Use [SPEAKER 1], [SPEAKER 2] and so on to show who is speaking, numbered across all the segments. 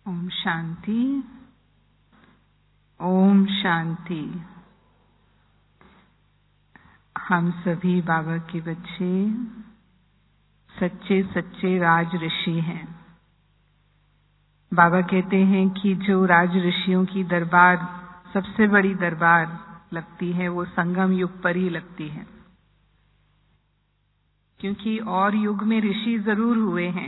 [SPEAKER 1] ओम शांति। ओम शांति। हम सभी बाबा के बच्चे सच्चे सच्चे राज ऋषि हैं। बाबा कहते हैं कि जो राज ऋषियों की दरबार सबसे बड़ी दरबार लगती है वो संगम युग पर ही लगती है, क्योंकि और युग में ऋषि जरूर हुए हैं,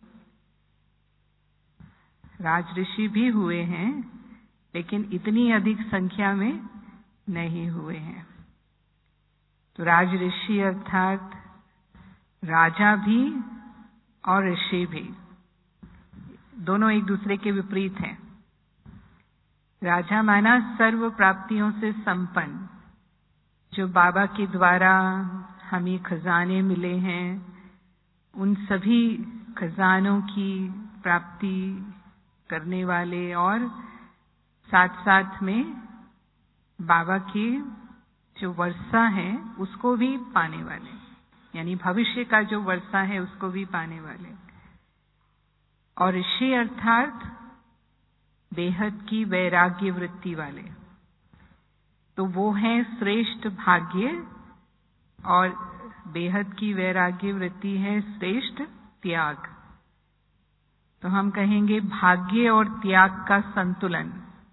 [SPEAKER 1] राज ऋषि भी हुए हैं, लेकिन इतनी अधिक संख्या में नहीं हुए हैं। तो राज ऋषि अर्थात राजा भी और ऋषि भी दोनों एक दूसरे के विपरीत हैं। राजा माना सर्व प्राप्तियों से संपन्न, जो बाबा के द्वारा हमें खजाने मिले हैं, उन सभी खजानों की प्राप्ति करने वाले और साथ साथ में बाबा की जो वर्षा है उसको भी पाने वाले, यानी भविष्य का जो वर्षा है उसको भी पाने वाले। और ऋषि अर्थात बेहद की वैराग्य वृत्ति वाले, तो वो है श्रेष्ठ भाग्य, और बेहद की वैराग्य वृत्ति है श्रेष्ठ त्याग। तो हम कहेंगे भाग्य और त्याग का संतुलन,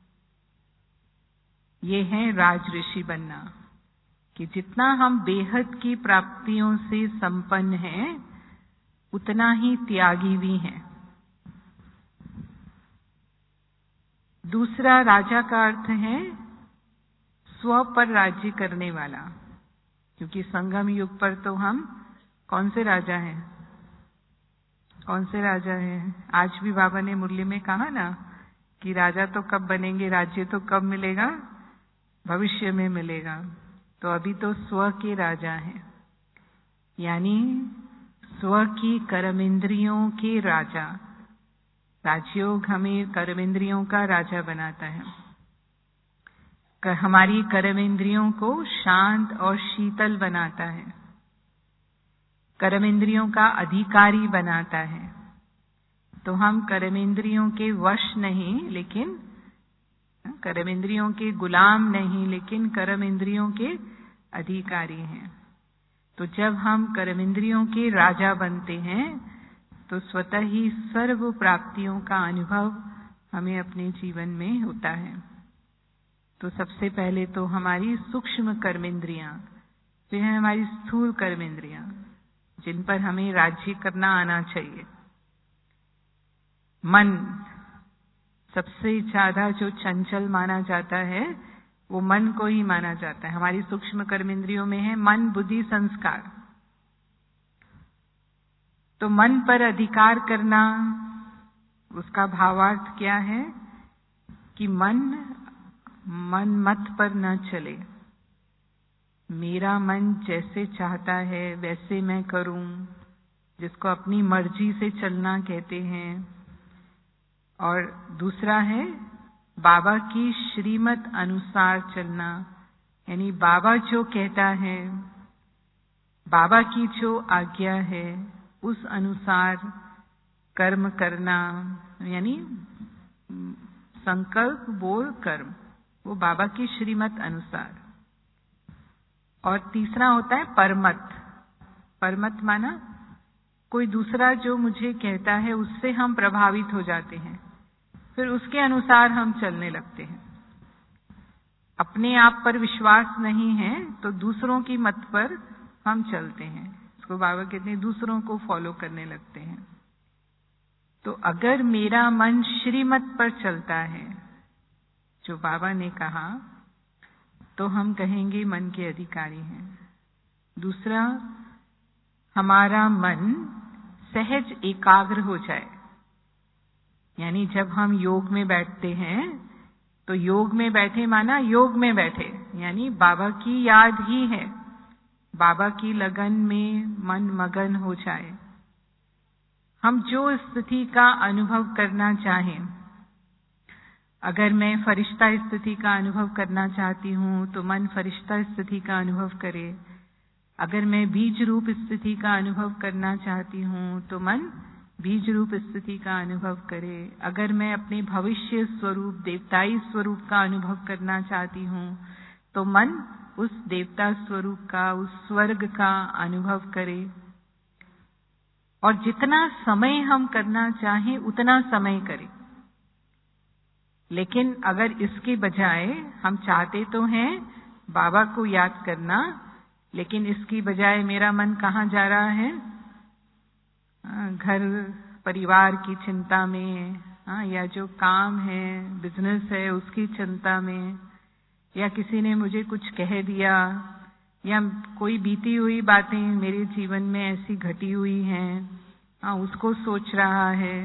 [SPEAKER 1] ये है राज ऋषि बनना, कि जितना हम बेहद की प्राप्तियों से संपन्न हैं उतना ही त्यागी भी हैं। दूसरा राजा का अर्थ है स्व पर राज्य करने वाला, क्योंकि संगम युग पर तो हम कौन से राजा हैं? कौन से राजा हैं? आज भी बाबा ने मुरली में कहा ना कि राजा तो कब बनेंगे, राज्य तो कब मिलेगा, भविष्य में मिलेगा। तो अभी तो स्व के राजा हैं, यानी स्व की कर्मेंद्रियों के राजा। राजयोग हमें कर्मेंद्रियों का राजा बनाता है, हमारी कर्मेंद्रियों को शांत और शीतल बनाता है, कर्मेंद्रियों का अधिकारी बनाता है। तो हम कर्मेंद्रियों के वश नहीं, लेकिन कर्मेंद्रियों के गुलाम नहीं, लेकिन कर्मेंद्रियों के अधिकारी हैं। तो जब हम कर्मेंद्रियों के राजा बनते हैं तो स्वतः ही सर्व प्राप्तियों का अनुभव हमें अपने जीवन में होता है। तो सबसे पहले तो हमारी सूक्ष्म कर्मेंद्रियां, फिर है हमारी स्थूल कर्मेंद्रियां, जिन पर हमें राज्य करना आना चाहिए। मन सबसे ज्यादा जो चंचल माना जाता है वो मन को ही माना जाता है। हमारी सूक्ष्म कर्मेंद्रियों में है मन, बुद्धि, संस्कार। तो मन पर अधिकार करना, उसका भावार्थ क्या है कि मन मत पर न चले, मेरा मन जैसे चाहता है वैसे मैं करूं, जिसको अपनी मर्जी से चलना कहते हैं। और दूसरा है बाबा की श्रीमत अनुसार चलना, यानी बाबा जो कहता है, बाबा की जो आज्ञा है उस अनुसार कर्म करना, यानी संकल्प बोल कर्म, वो बाबा की श्रीमत अनुसार। और तीसरा होता है परमत। परमत माना कोई दूसरा जो मुझे कहता है उससे हम प्रभावित हो जाते हैं, फिर उसके अनुसार हम चलने लगते हैं। अपने आप पर विश्वास नहीं है तो दूसरों की मत पर हम चलते हैं, इसको बाबा कहते हैं दूसरों को फॉलो करने लगते हैं। तो अगर मेरा मन श्रीमत पर चलता है, जो बाबा ने कहा, तो हम कहेंगे मन के अधिकारी हैं। दूसरा, हमारा मन सहज एकाग्र हो जाए, यानी जब हम योग में बैठते हैं तो योग में बैठे माना योग में बैठे, यानी बाबा की याद ही है, बाबा की लगन में मन मगन हो जाए। हम जो स्थिति का अनुभव करना चाहें, अगर मैं फरिश्ता स्थिति का अनुभव करना चाहती हूँ तो मन फरिश्ता स्थिति का अनुभव करे। अगर मैं बीज रूप स्थिति का अनुभव करना चाहती हूँ तो मन बीज रूप स्थिति का अनुभव करे। अगर मैं अपने भविष्य स्वरूप देवताई स्वरूप का अनुभव करना चाहती हूँ तो मन उस देवता स्वरूप का, उस स्वर्ग का अनुभव करे। और जितना समय हम करना चाहें उतना समय करें। लेकिन अगर इसके बजाय हम चाहते तो हैं बाबा को याद करना, लेकिन इसकी बजाय मेरा मन कहाँ जा रहा है? घर परिवार की चिंता में, या जो काम है, बिजनेस है, उसकी चिंता में, या किसी ने मुझे कुछ कह दिया, या कोई बीती हुई बातें मेरे जीवन में ऐसी घटी हुई हैं, उसको सोच रहा है।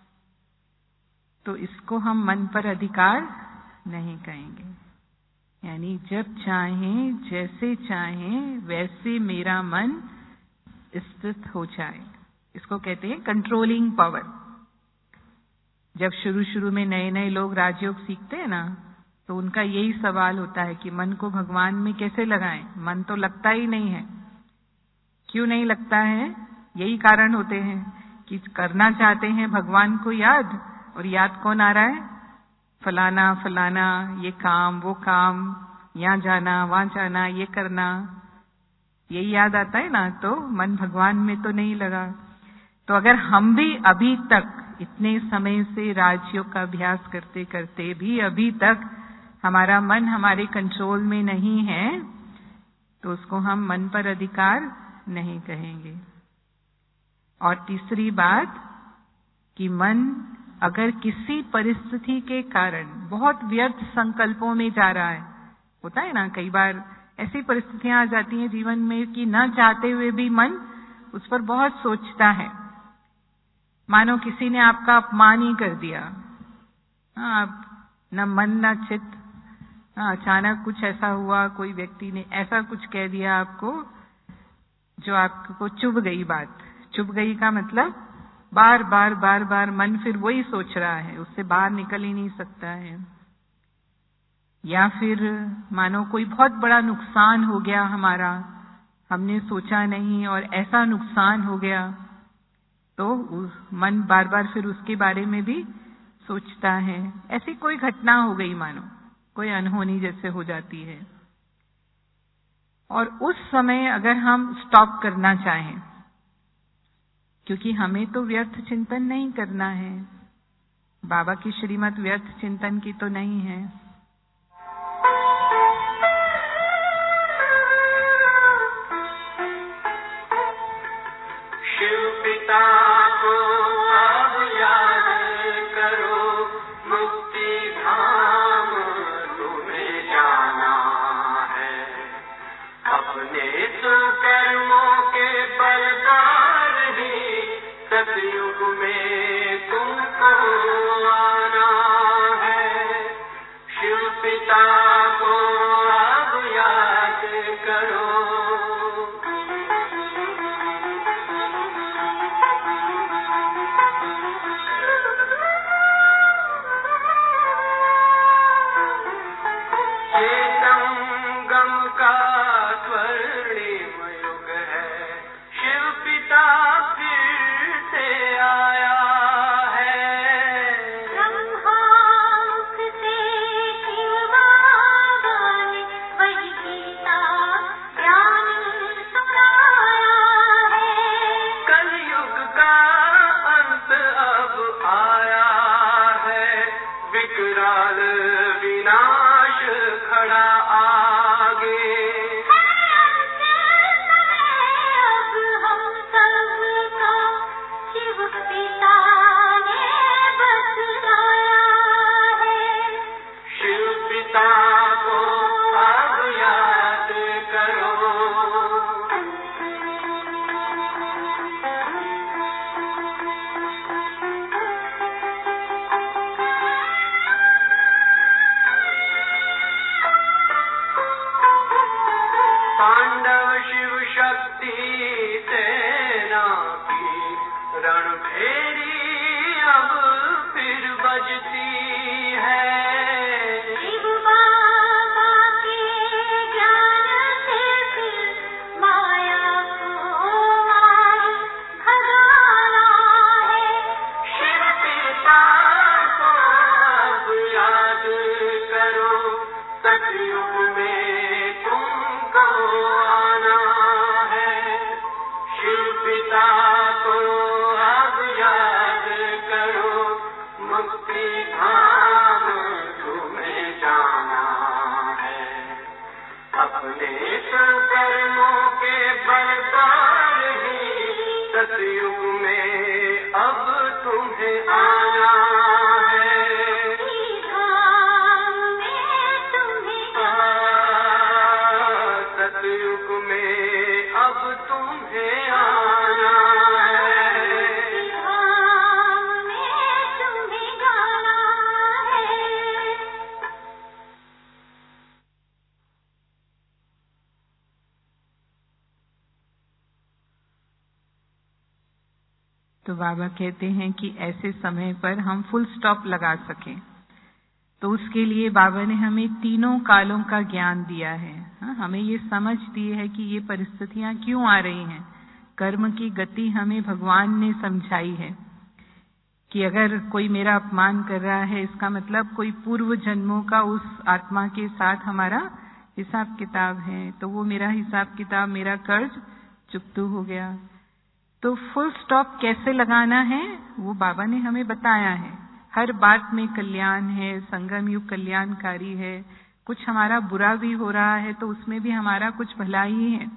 [SPEAKER 1] तो इसको हम मन पर अधिकार नहीं कहेंगे। यानी जब चाहें, जैसे चाहें, वैसे मेरा मन स्थित हो जाए, इसको कहते हैं कंट्रोलिंग पावर। जब शुरू शुरू में नए नए लोग राजयोग सीखते हैं ना, तो उनका यही सवाल होता है कि मन को भगवान में कैसे लगाएं? मन तो लगता ही नहीं है। क्यों नहीं लगता है? यही कारण होते हैं कि करना चाहते हैं भगवान को याद, और याद कौन आ रहा है? फलाना फलाना, ये काम, वो काम, यहाँ जाना, वहां जाना, ये करना, यही याद आता है ना। तो मन भगवान में तो नहीं लगा। तो अगर हम भी अभी तक इतने समय से राजयोग का अभ्यास करते करते भी अभी तक हमारा मन हमारे कंट्रोल में नहीं है, तो उसको हम मन पर अधिकार नहीं कहेंगे। और तीसरी बात कि मन अगर किसी परिस्थिति के कारण बहुत व्यर्थ संकल्पों में जा रहा है, होता है ना कई बार ऐसी परिस्थितियां आ जाती हैं जीवन में कि न चाहते हुए भी मन उस पर बहुत सोचता है। मानो किसी ने आपका अपमान ही कर दिया, न मन न चित्त, अचानक कुछ ऐसा हुआ, कोई व्यक्ति ने ऐसा कुछ कह दिया आपको जो आपको चुभ गई। बात चुभ गई का मतलब बार बार मन फिर वही सोच रहा है, उससे बाहर निकल ही नहीं सकता है। या फिर मानो कोई बहुत बड़ा नुकसान हो गया हमारा, हमने सोचा नहीं और ऐसा नुकसान हो गया, तो मन बार बार फिर उसके बारे में भी सोचता है। ऐसी कोई घटना हो गई, मानो कोई अनहोनी जैसे हो जाती है, और उस समय अगर हम स्टॉप करना चाहें, क्योंकि हमें तो व्यर्थ चिंतन नहीं करना है, बाबा की श्रीमत व्यर्थ चिंतन की तो नहीं है।
[SPEAKER 2] शिव पिता को अब याद करो, मुक्ति धाम तुम्हें जाना है। अपने सुकर्मों के बलदार ही सतयुग में तुमको आना है। शिव पिता को अब याद करो।
[SPEAKER 1] तो बाबा कहते हैं कि ऐसे समय पर हम फुल स्टॉप लगा सकें, तो उसके लिए बाबा ने हमें तीनों कालों का ज्ञान दिया है। हमें ये समझ दी है कि ये परिस्थितियां क्यों आ रही हैं। कर्म की गति हमें भगवान ने समझाई है कि अगर कोई मेरा अपमान कर रहा है, इसका मतलब कोई पूर्व जन्मों का उस आत्मा के साथ हमारा हिसाब किताब है, तो वो मेरा हिसाब किताब, मेरा कर्ज चुकता हो गया। तो फुल स्टॉप कैसे लगाना है वो बाबा ने हमें बताया है। हर बात में कल्याण है, संगम युग कल्याणकारी है। कुछ हमारा बुरा भी हो रहा है तो उसमें भी हमारा कुछ भला ही है।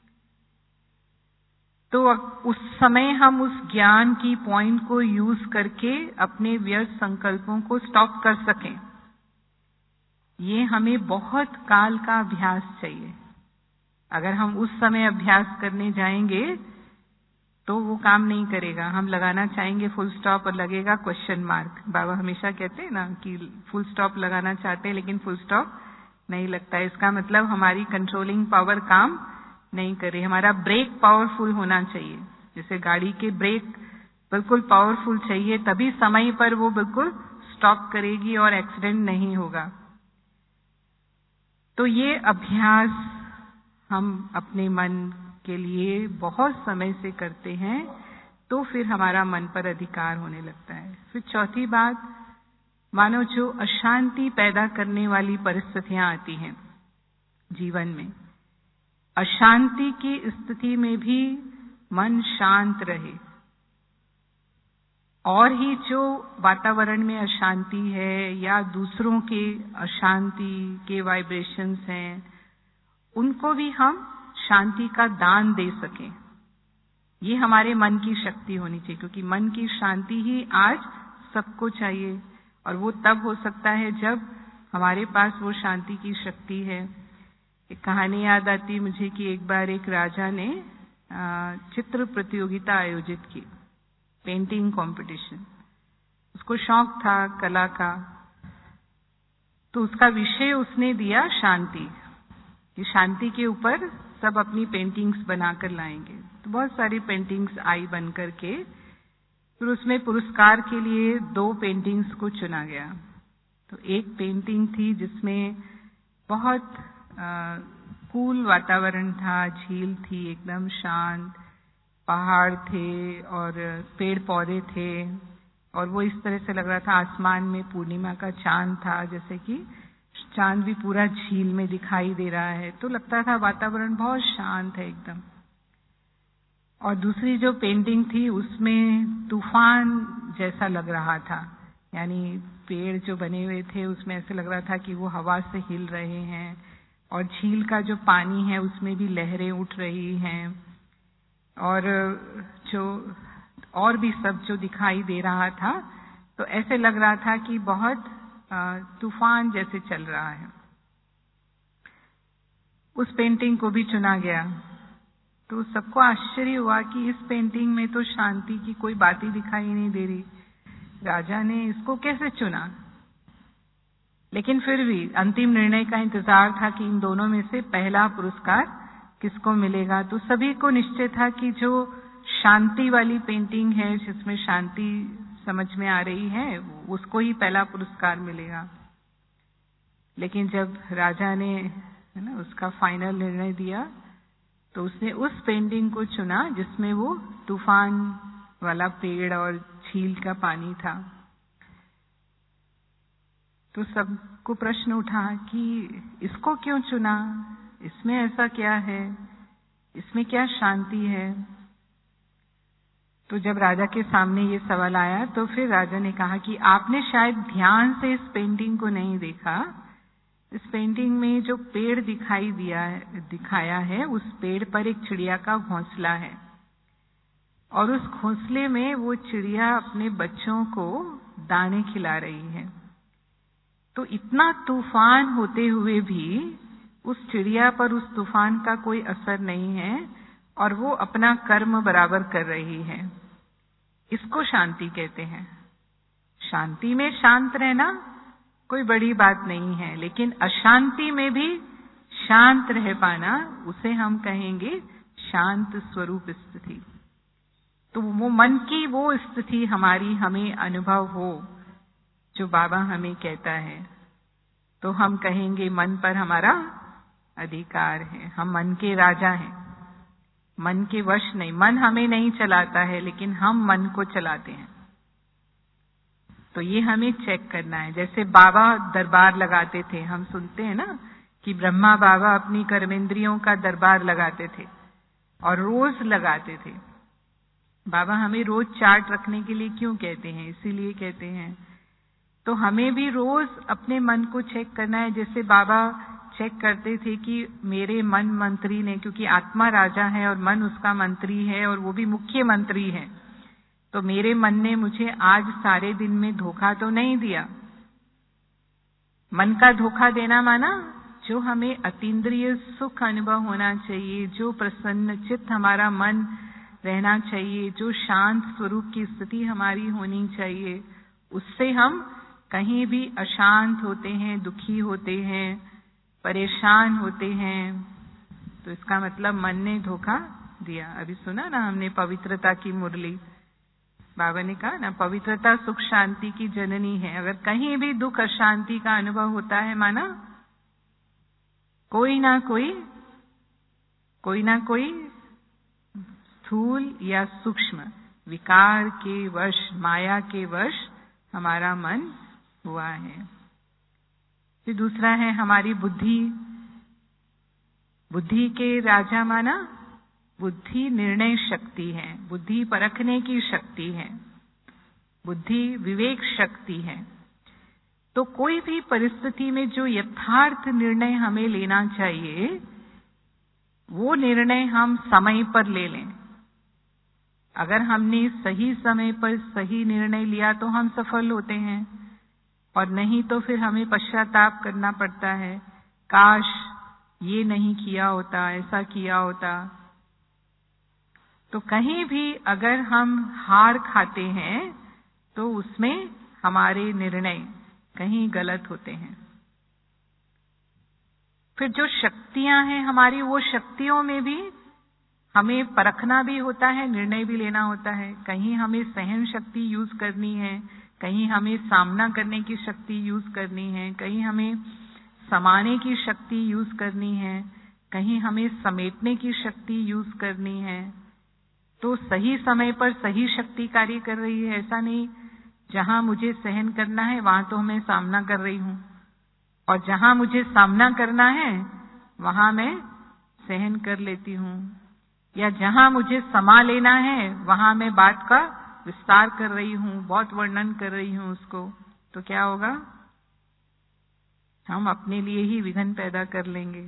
[SPEAKER 1] तो उस समय हम उस ज्ञान की पॉइंट को यूज करके अपने व्यर्थ संकल्पों को स्टॉप कर सकें। ये हमें बहुत काल का अभ्यास चाहिए। अगर हम उस समय अभ्यास करने जाएंगे तो वो काम नहीं करेगा। हम लगाना चाहेंगे फुल स्टॉप और लगेगा क्वेश्चन मार्क। बाबा हमेशा कहते हैं ना कि फुल स्टॉप लगाना चाहते हैं लेकिन फुल स्टॉप नहीं लगता। इसका मतलब हमारी कंट्रोलिंग पावर काम नहीं कर रही। हमारा ब्रेक पावरफुल होना चाहिए। जैसे गाड़ी के ब्रेक बिल्कुल पावरफुल चाहिए, तभी समय पर वो बिल्कुल स्टॉप करेगी और एक्सीडेंट नहीं होगा। तो ये अभ्यास हम अपने मन के लिए बहुत समय से करते हैं, तो फिर हमारा मन पर अधिकार होने लगता है। फिर चौथी बात, मानो जो अशांति पैदा करने वाली परिस्थितियां आती हैं जीवन में, अशांति की स्थिति में भी मन शांत रहे। और ही जो वातावरण में अशांति है या दूसरों के अशांति के वाइब्रेशंस हैं, उनको भी हम शांति का दान दे सकें। ये हमारे मन की शक्ति होनी चाहिए, क्योंकि मन की शांति ही आज सबको चाहिए। और वो तब हो सकता है जब हमारे पास वो शांति की शक्ति है। एक कहानी याद आती मुझे कि एक बार एक राजा ने चित्र प्रतियोगिता आयोजित की, पेंटिंग कंपटीशन। उसको शौक था कला का, तो उसका विषय उसने दिया शांति। ये शांति के ऊपर सब अपनी पेंटिंग्स बनाकर लाएंगे। तो बहुत सारी पेंटिंग्स आई बन करके। फिर उसमें पुरस्कार के लिए 2 पेंटिंग्स को चुना गया। तो एक पेंटिंग थी जिसमें बहुत कूल वातावरण था, झील थी एकदम शांत, पहाड़ थे और पेड़ पौधे थे, और वो इस तरह से लग रहा था आसमान में पूर्णिमा का चांद था, जैसे कि चांद भी पूरा झील में दिखाई दे रहा है। तो लगता था वातावरण बहुत शांत है एकदम। और दूसरी जो पेंटिंग थी उसमें तूफान जैसा लग रहा था, यानी पेड़ जो बने हुए थे उसमें ऐसे लग रहा था कि वो हवा से हिल रहे हैं, और झील का जो पानी है उसमें भी लहरें उठ रही हैं, और जो और भी सब जो दिखाई दे रहा था, तो ऐसे लग रहा था कि बहुत तूफान जैसे चल रहा है। उस पेंटिंग को भी चुना गया। तो सबको आश्चर्य हुआ कि इस पेंटिंग में तो शांति की कोई बात ही दिखाई नहीं दे रही, राजा ने इसको कैसे चुना। लेकिन फिर भी अंतिम निर्णय का इंतजार था कि इन दोनों में से पहला पुरस्कार किसको मिलेगा। तो सभी को निश्चय था कि जो शांति वाली पेंटिंग है, जिसमें शांति समझ में आ रही है, उसको ही पहला पुरस्कार मिलेगा। लेकिन जब राजा ने उसका फाइनल निर्णय दिया, तो उसने उस पेंटिंग को चुना जिसमें वो तूफान वाला पेड़ और झील का पानी था। तो सबको प्रश्न उठा कि इसको क्यों चुना, इसमें ऐसा क्या है, इसमें क्या शांति है। तो जब राजा के सामने ये सवाल आया तो फिर राजा ने कहा कि आपने शायद ध्यान से इस पेंटिंग को नहीं देखा। इस पेंटिंग में जो पेड़ दिखाया है, उस पेड़ पर एक चिड़िया का घोंसला है, और उस घोंसले में वो चिड़िया अपने बच्चों को दाने खिला रही है। तो इतना तूफान होते हुए भी उस चिड़िया पर उस तूफान का कोई असर नहीं है, और वो अपना कर्म बराबर कर रही है। इसको शांति कहते हैं। शांति में शांत रहना कोई बड़ी बात नहीं है, लेकिन अशांति में भी शांत रह पाना, उसे हम कहेंगे शांत स्वरूप स्थिति। तो वो मन की वो स्थिति हमें अनुभव हो जो बाबा हमें कहता है, तो हम कहेंगे मन पर हमारा अधिकार है, हम मन के राजा हैं, मन के वश नहीं। मन हमें नहीं चलाता है, लेकिन हम मन को चलाते हैं। तो ये हमें चेक करना है। जैसे बाबा दरबार लगाते थे, हम सुनते हैं ना कि ब्रह्मा बाबा अपनी कर्मेंद्रियों का दरबार लगाते थे और रोज लगाते थे। बाबा हमें रोज चार्ट रखने के लिए क्यों कहते हैं? इसीलिए कहते हैं। तो हमें भी रोज अपने मन को चेक करना है, जैसे बाबा चेक करते थे कि मेरे मन मंत्री ने, क्योंकि आत्मा राजा है और मन उसका मंत्री है और वो भी मुख्य मंत्री है, तो मेरे मन ने मुझे आज सारे दिन में धोखा तो नहीं दिया। मन का धोखा देना माना जो हमें अतीन्द्रिय सुख अनुभव होना चाहिए, जो प्रसन्न चित्त हमारा मन रहना चाहिए, जो शांत स्वरूप की स्थिति हमारी होनी चाहिए, उससे हम कहीं भी अशांत होते हैं, दुखी होते हैं, परेशान होते हैं, तो इसका मतलब मन ने धोखा दिया। अभी सुना ना हमने पवित्रता की मुरली, बाबा ने कहा ना पवित्रता सुख शांति की जननी है। अगर कहीं भी दुख अशांति का अनुभव होता है, माना कोई ना कोई स्थूल या सूक्ष्म विकार के वश, माया के वश हमारा मन हुआ है। फिर दूसरा है हमारी बुद्धि। बुद्धि के राजा माना बुद्धि निर्णय शक्ति है, बुद्धि परखने की शक्ति है, बुद्धि विवेक शक्ति है। तो कोई भी परिस्थिति में जो यथार्थ निर्णय हमें लेना चाहिए, वो निर्णय हम समय पर ले लें। अगर हमने सही समय पर सही निर्णय लिया तो हम सफल होते हैं, और नहीं तो फिर हमें पश्चाताप करना पड़ता है, काश ये नहीं किया होता, ऐसा किया होता। तो कहीं भी अगर हम हार खाते हैं तो उसमें हमारे निर्णय कहीं गलत होते हैं। फिर जो शक्तियां हैं हमारी, वो शक्तियों में भी हमें परखना भी होता है, निर्णय भी लेना होता है। कहीं हमें सहन शक्ति यूज करनी है, कहीं हमें सामना करने की शक्ति यूज करनी है, कहीं हमें समाने की शक्ति यूज करनी है, कहीं हमें समेटने की शक्ति यूज करनी है। तो सही समय पर सही शक्ति कार्य कर रही है। ऐसा नहीं जहां मुझे सहन करना है वहां तो मैं सामना कर रही हूं, और जहां मुझे सामना करना है वहां मैं सहन कर लेती हूं, या जहां मुझे समा लेना है वहां मैं बात का विस्तार कर रही हूं, बहुत वर्णन कर रही हूं उसको। तो क्या होगा? हम अपने लिए ही विघ्न पैदा कर लेंगे।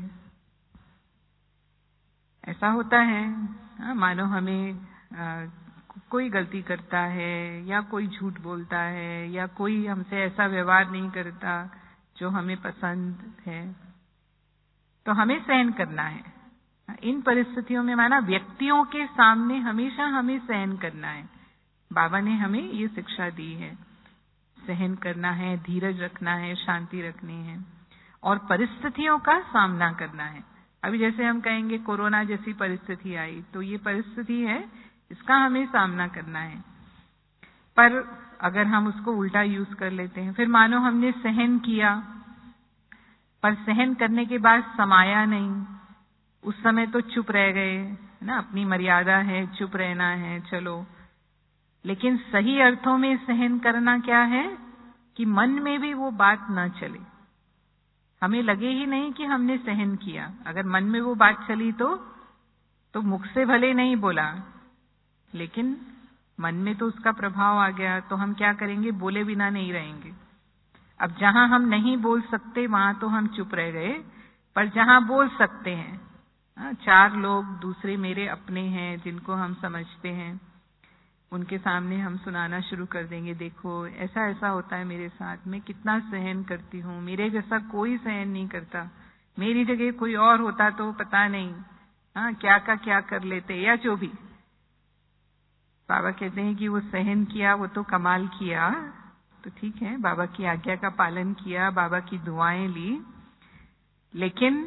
[SPEAKER 1] ऐसा होता है। मानो हमें कोई गलती करता है, या कोई झूठ बोलता है, या कोई हमसे ऐसा व्यवहार नहीं करता जो हमें पसंद है, तो हमें सहन करना है। इन परिस्थितियों में माना व्यक्तियों के सामने हमेशा हमें सहन करना है। बाबा ने हमें ये शिक्षा दी है, सहन करना है, धीरज रखना है, शांति रखनी है, और परिस्थितियों का सामना करना है। अभी जैसे हम कहेंगे कोरोना जैसी परिस्थिति आई, तो ये परिस्थिति है, इसका हमें सामना करना है। पर अगर हम उसको उल्टा यूज कर लेते हैं, फिर मानो हमने सहन किया, पर सहन करने के बाद समाया नहीं, उस समय तो चुप रह गए ना, अपनी मर्यादा है, चुप रहना है, चलो। लेकिन सही अर्थों में सहन करना क्या है कि मन में भी वो बात न चले, हमें लगे ही नहीं कि हमने सहन किया। अगर मन में वो बात चली तो मुख से भले नहीं बोला, लेकिन मन में तो उसका प्रभाव आ गया, तो हम क्या करेंगे? बोले बिना नहीं रहेंगे। अब जहां हम नहीं बोल सकते वहां तो हम चुप रह गए, पर जहां बोल सकते हैं, 4 लोग दूसरे मेरे अपने हैं जिनको हम समझते हैं, उनके सामने हम सुनाना शुरू कर देंगे, देखो ऐसा ऐसा होता है मेरे साथ, मैं कितना सहन करती हूँ, मेरे जैसा कोई सहन नहीं करता, मेरी जगह कोई और होता तो पता नहीं क्या का क्या कर लेते, या जो भी। बाबा कहते हैं कि वो सहन किया, वो तो कमाल किया। तो ठीक है, बाबा की आज्ञा का पालन किया, बाबा की दुआएं ली, लेकिन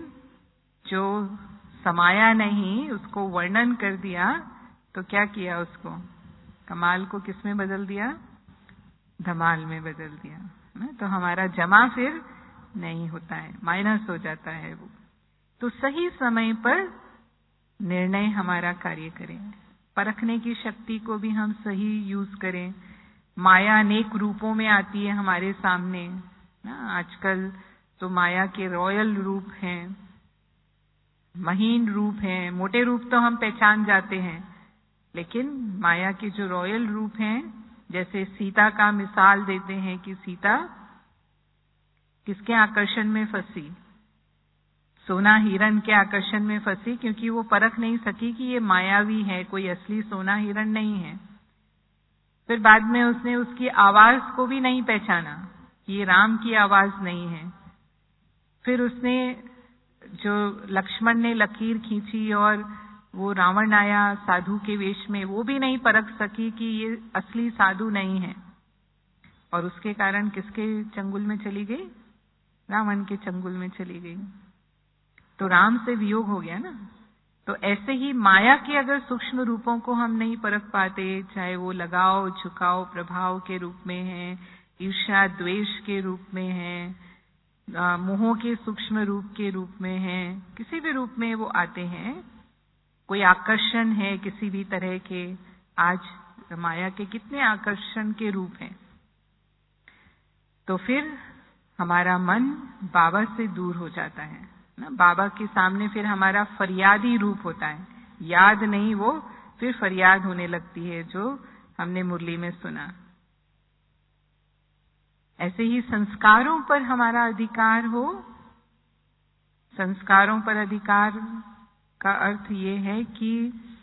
[SPEAKER 1] जो समाया नहीं, उसको वर्णन कर दिया, तो क्या किया उसको? कमाल को किस में बदल दिया? धमाल में बदल दिया ना। तो हमारा जमा फिर नहीं होता है, माइनस हो जाता है वो। तो सही समय पर निर्णय हमारा कार्य करें, परखने की शक्ति को भी हम सही यूज करें। माया अनेक रूपों में आती है हमारे सामने ना। आजकल तो माया के रॉयल रूप हैं, महीन रूप हैं। मोटे रूप तो हम पहचान जाते हैं, लेकिन माया के जो रॉयल रूप हैं, जैसे सीता का मिसाल देते हैं कि सीता किसके आकर्षण में फंसी? सोना हिरण के आकर्षण में फंसी, क्योंकि वो परख नहीं सकी कि ये मायावी है, कोई असली सोना हिरण नहीं है। फिर बाद में उसने उसकी आवाज को भी नहीं पहचाना कि ये राम की आवाज नहीं है। फिर उसने जो लक्ष्मण ने लकीर खींची और वो रावण आया साधु के वेश में, वो भी नहीं परख सकी कि ये असली साधु नहीं है, और उसके कारण किसके चंगुल में चली गई? रावण के चंगुल में चली गई। तो राम से वियोग हो गया ना। तो ऐसे ही माया के अगर सूक्ष्म रूपों को हम नहीं परख पाते, चाहे वो लगाव झुकाव प्रभाव के रूप में है, ईर्ष्या द्वेष के रूप में है, मोह के सूक्ष्म रूप के रूप में है, किसी भी रूप में वो आते हैं, कोई आकर्षण है किसी भी तरह के। आज माया के कितने आकर्षण के रूप हैं। तो फिर हमारा मन बाबा से दूर हो जाता है ना। बाबा के सामने फिर हमारा फरियादी रूप होता है, याद नहीं, वो फिर फरियाद होने लगती है, जो हमने मुरली में सुना। ऐसे ही संस्कारों पर हमारा अधिकार हो। संस्कारों पर अधिकार का अर्थ ये है कि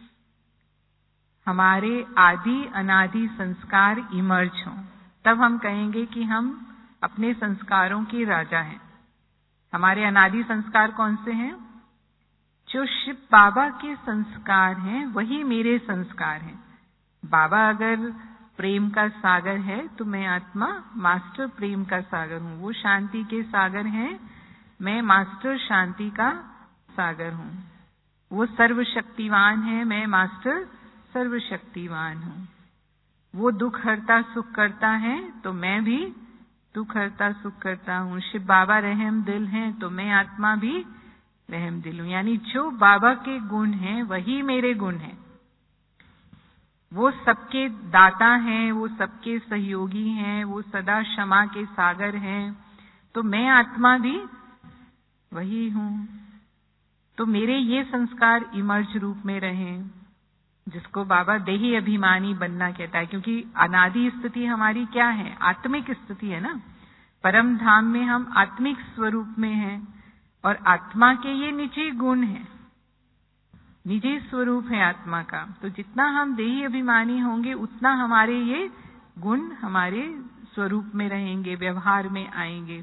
[SPEAKER 1] हमारे आदि अनादि संस्कार इमर्ज हों, तब हम कहेंगे कि हम अपने संस्कारों के राजा हैं। हमारे अनादि संस्कार कौन से हैं? जो शिव बाबा के संस्कार हैं, वही मेरे संस्कार हैं। बाबा अगर प्रेम का सागर है, तो मैं आत्मा मास्टर प्रेम का सागर हूँ। वो शांति के सागर हैं, मैं मास्टर शांति का सागर हूँ। वो सर्वशक्तिवान है, मैं मास्टर सर्वशक्तिवान हूँ। वो दुख हरता सुख करता है, तो मैं भी दुख हरता सुख करता हूँ। शिव बाबा रहम दिल हैं, तो मैं आत्मा भी रहम दिल हूँ। यानी जो बाबा के गुण हैं, वही मेरे गुण हैं। वो सबके दाता हैं, वो सबके सहयोगी हैं, वो सदा क्षमा के सागर हैं, तो मैं आत्मा भी वही हूँ। तो मेरे ये संस्कार इमर्ज रूप में रहें, जिसको बाबा देही अभिमानी बनना कहता है। क्योंकि अनादि स्थिति हमारी क्या है? आत्मिक स्थिति है ना। परम धाम में हम आत्मिक स्वरूप में हैं, और आत्मा के ये निजी गुण हैं, निजी स्वरूप है आत्मा का। तो जितना हम देही अभिमानी होंगे, उतना हमारे ये गुण हमारे स्वरूप में रहेंगे, व्यवहार में आएंगे।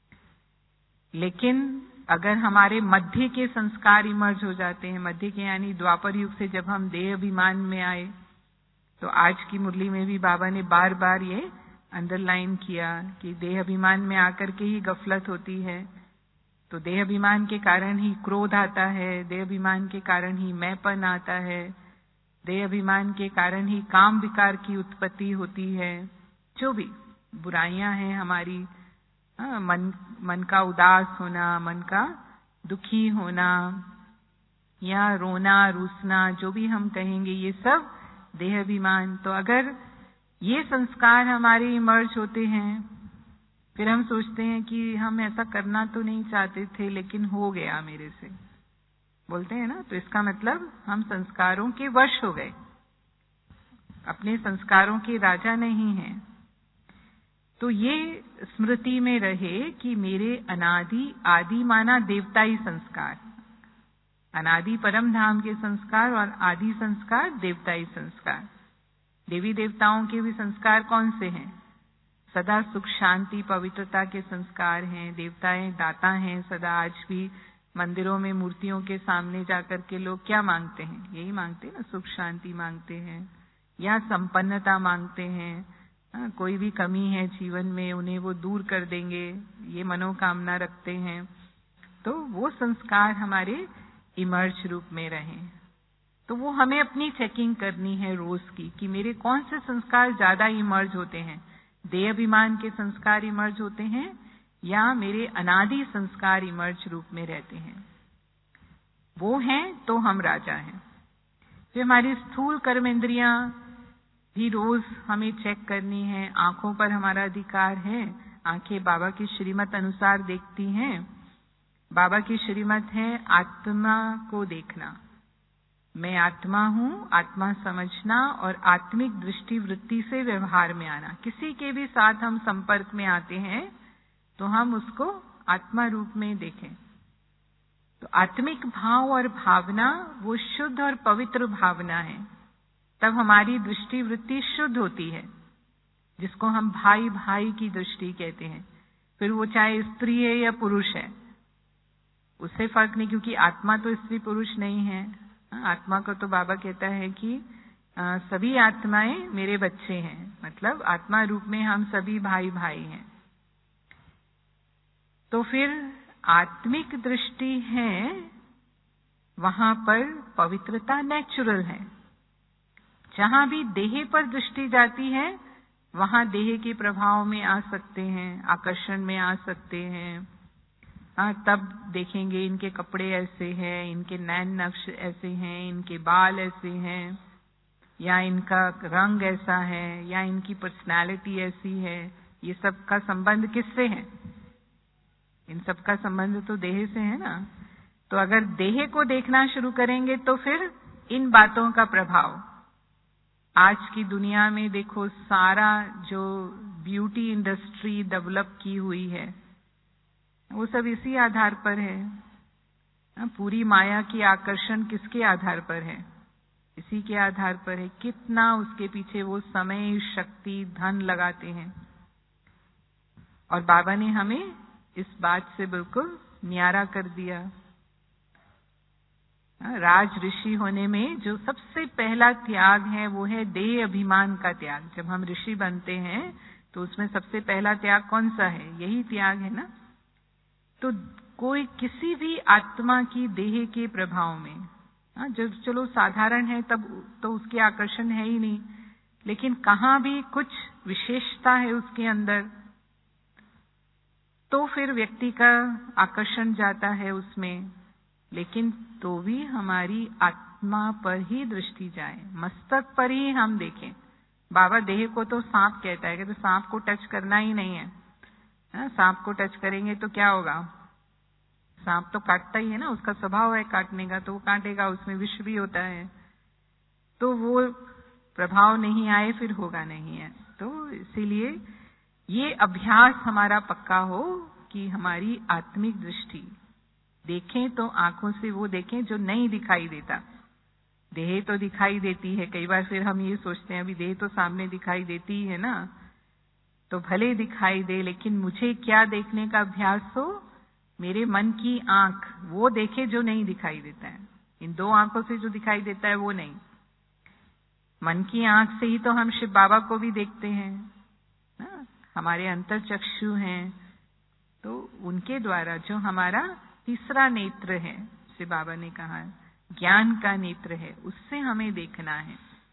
[SPEAKER 1] लेकिन अगर हमारे मध्य के संस्कार इमर्ज हो जाते हैं, मध्य के यानी द्वापर युग से जब हम देह अभिमान में आए, तो आज की मुरली में भी बाबा ने बार बार ये अंडरलाइन किया कि देह अभिमान में आकर के ही गफलत होती है। तो देह अभिमान के कारण ही क्रोध आता है, देह अभिमान के कारण ही मैंपन आता है, देह अभिमान के कारण ही काम विकार की उत्पत्ति होती है। जो भी बुराइयां हैं हमारी, मन का उदास होना, मन का दुखी होना, या रोना रूसना, जो भी हम कहेंगे, ये सब देह अभिमान। तो अगर ये संस्कार हमारे इमर्ज होते हैं, फिर हम सोचते हैं कि हम ऐसा करना तो नहीं चाहते थे, लेकिन हो गया मेरे से, बोलते हैं ना। तो इसका मतलब हम संस्कारों के वश हो गए, अपने संस्कारों के राजा नहीं हैं। तो ये स्मृति में रहे कि मेरे अनादि, आदि माना देवताई संस्कार, अनादि परम धाम के संस्कार, और आदि संस्कार देवताई संस्कार। देवी देवताओं के भी संस्कार कौन से हैं? सदा सुख शांति पवित्रता के संस्कार हैं। देवताएं दाता हैं सदा। आज भी मंदिरों में मूर्तियों के सामने जाकर के लोग क्या मांगते हैं? यही मांगते हैं ना, सुख शांति मांगते हैं, या संपन्नता मांगते हैं। कोई भी कमी है जीवन में, उन्हें वो दूर कर देंगे, ये मनोकामना रखते हैं। तो वो संस्कार हमारे इमर्ज रूप में रहें। तो वो हमें अपनी चेकिंग करनी है रोज की कि मेरे कौन से संस्कार ज्यादा इमर्ज होते हैं, देह अभिमान के संस्कार इमर्ज होते हैं या मेरे अनादि संस्कार इमर्ज रूप में रहते हैं। वो हैं तो हम राजा हैं। फिर हमारी स्थूल कर्मेंद्रियां भी रोज हमें चेक करनी है। आंखों पर हमारा अधिकार है, आंखें बाबा की श्रीमत अनुसार देखती हैं। बाबा की श्रीमत है आत्मा को देखना, मैं आत्मा हूं, आत्मा समझना और आत्मिक दृष्टि वृत्ति से व्यवहार में आना। किसी के भी साथ हम संपर्क में आते हैं तो हम उसको आत्मा रूप में देखें। तो आत्मिक भाव और भावना वो शुद्ध और पवित्र भावना है, तब हमारी दृष्टि वृत्ति शुद्ध होती है, जिसको हम भाई भाई की दृष्टि कहते हैं। फिर वो चाहे स्त्री है या पुरुष है, उससे फर्क नहीं, क्योंकि आत्मा तो स्त्री पुरुष नहीं है। आत्मा को तो बाबा कहता है कि सभी आत्माएं मेरे बच्चे हैं, मतलब आत्मा रूप में हम सभी भाई भाई हैं। तो फिर आत्मिक दृष्टि है, वहां पर पवित्रता नेचुरल है। जहां भी देह पर दृष्टि जाती है वहां देह के प्रभाव में आ सकते हैं, आकर्षण में आ सकते हैं। तब देखेंगे इनके कपड़े ऐसे हैं, इनके नैन नक्श ऐसे हैं, इनके बाल ऐसे हैं, या इनका रंग ऐसा है, या इनकी पर्सनालिटी ऐसी है। ये सब का संबंध किससे है? इन सब का संबंध तो देह से है ना। तो अगर देह को देखना शुरू करेंगे तो फिर इन बातों का प्रभाव, आज की दुनिया में देखो सारा जो ब्यूटी इंडस्ट्री डेवलप की हुई है वो सब इसी आधार पर है। पूरी माया की आकर्षण किसके आधार पर है? इसी के आधार पर है। कितना उसके पीछे वो समय, शक्ति, धन लगाते हैं। और बाबा ने हमें इस बात से बिल्कुल न्यारा कर दिया। राज ऋषि होने में जो सबसे पहला त्याग है वो है देह अभिमान का त्याग। जब हम ऋषि बनते हैं तो उसमें सबसे पहला त्याग कौन सा है? यही त्याग है ना। तो कोई किसी भी आत्मा की देह के प्रभाव में, जब चलो साधारण है तब तो उसके आकर्षण है ही नहीं, लेकिन कहाँ भी कुछ विशेषता है उसके अंदर तो फिर व्यक्ति का आकर्षण जाता है उसमें। लेकिन तो भी हमारी आत्मा पर ही दृष्टि जाए, मस्तक पर ही हम देखें। बाबा देह को तो सांप कहता है कि तो सांप को टच करना ही नहीं है। सांप को टच करेंगे तो क्या होगा? सांप तो काटता ही है ना, उसका स्वभाव है काटने का, तो वो काटेगा, उसमें विष भी होता है। तो वो प्रभाव नहीं आए फिर होगा नहीं है। तो इसीलिए ये अभ्यास हमारा पक्का हो कि हमारी आत्मिक दृष्टि देखें तो आंखों से वो देखें जो नहीं दिखाई देता। देह तो दिखाई देती है, कई बार फिर हम ये सोचते हैं अभी देह तो सामने दिखाई देती है ना, तो भले दिखाई दे, लेकिन मुझे क्या देखने का अभ्यास हो? मेरे मन की आंख वो देखे जो नहीं दिखाई देता है। इन दो आंखों से जो दिखाई देता है वो नहीं। मन की आंख से ही तो हम शिव बाबा को भी देखते हैं ना? हमारे अंतर चक्षु हैं, तो उनके द्वारा जो हमारा तीसरा नेत्र है, शिव बाबा ने कहा ज्ञान का नेत्र है, उससे हमें देखना है।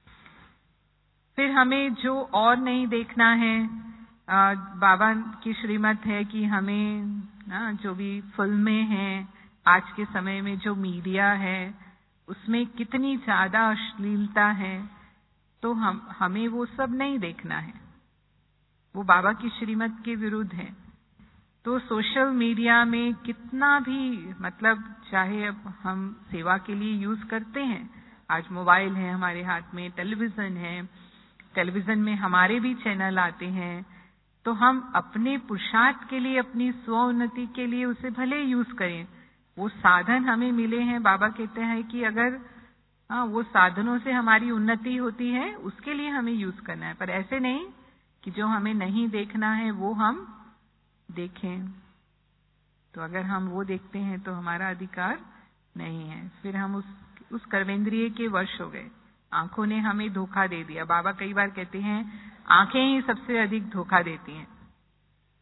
[SPEAKER 1] फिर हमें जो और नहीं देखना है, बाबा की श्रीमत है कि हमें जो भी फिल्में हैं, आज के समय में जो मीडिया है उसमें कितनी ज्यादा अश्लीलता है, तो हमें वो सब नहीं देखना है। वो बाबा की श्रीमत के विरुद्ध है। तो सोशल मीडिया में कितना भी, मतलब चाहे अब हम सेवा के लिए यूज करते हैं, आज मोबाइल है हमारे हाथ में, टेलीविजन है, टेलीविजन में हमारे भी चैनल आते हैं, तो हम अपने पुरुषार्थ के लिए, अपनी स्वोन्नति के लिए उसे भले यूज करें। वो साधन हमें मिले हैं, बाबा कहते हैं कि अगर वो साधनों से हमारी उन्नति होती है उसके लिए हमें यूज करना है, पर ऐसे नहीं कि जो हमें नहीं देखना है वो हम देखें। तो अगर हम वो देखते हैं तो हमारा अधिकार नहीं है। फिर हम उस कर्मेंद्रिय के वश हो गए। आंखों ने हमें धोखा दे दिया। बाबा कई बार कहते हैं आंखें ही सबसे अधिक धोखा देती हैं,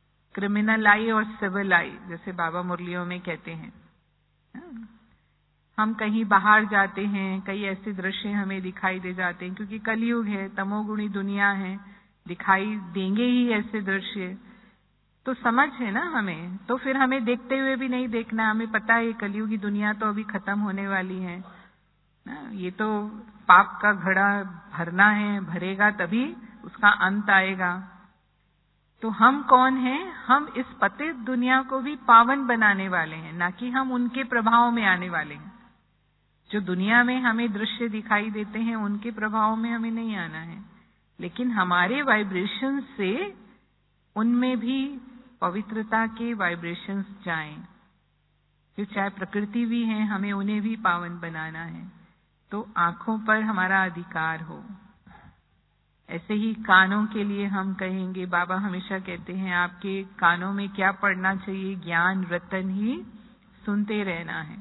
[SPEAKER 1] क्रिमिनल आई और सिविल आई, जैसे बाबा मुरलियों में कहते हैं। हम कहीं बाहर जाते हैं, कई ऐसे दृश्य हमें दिखाई दे जाते हैं, क्योंकि कलयुग है, तमोगुणी दुनिया है, दिखाई देंगे ही ऐसे दृश्य। तो समझ है ना हमें, तो फिर हमें देखते हुए भी नहीं देखना। हमें पता है कलयुगी दुनिया तो अभी खत्म होने वाली है ना, ये तो पाप का घड़ा भरना है, भरेगा तभी उसका अंत आएगा। तो हम कौन हैं? हम इस पतित दुनिया को भी पावन बनाने वाले हैं, ना कि हम उनके प्रभाव में आने वाले हैं। जो दुनिया में हमें दृश्य दिखाई देते हैं उनके प्रभाव में हमें नहीं आना है, लेकिन हमारे वाइब्रेशन से उनमें भी पवित्रता के वाइब्रेशंस जाएं। फिर चाहे प्रकृति भी है, हमें उन्हें भी पावन बनाना है। तो आंखों पर हमारा अधिकार हो। ऐसे ही कानों के लिए हम कहेंगे, बाबा हमेशा कहते हैं आपके कानों में क्या पड़ना चाहिए? ज्ञान रतन ही सुनते रहना है।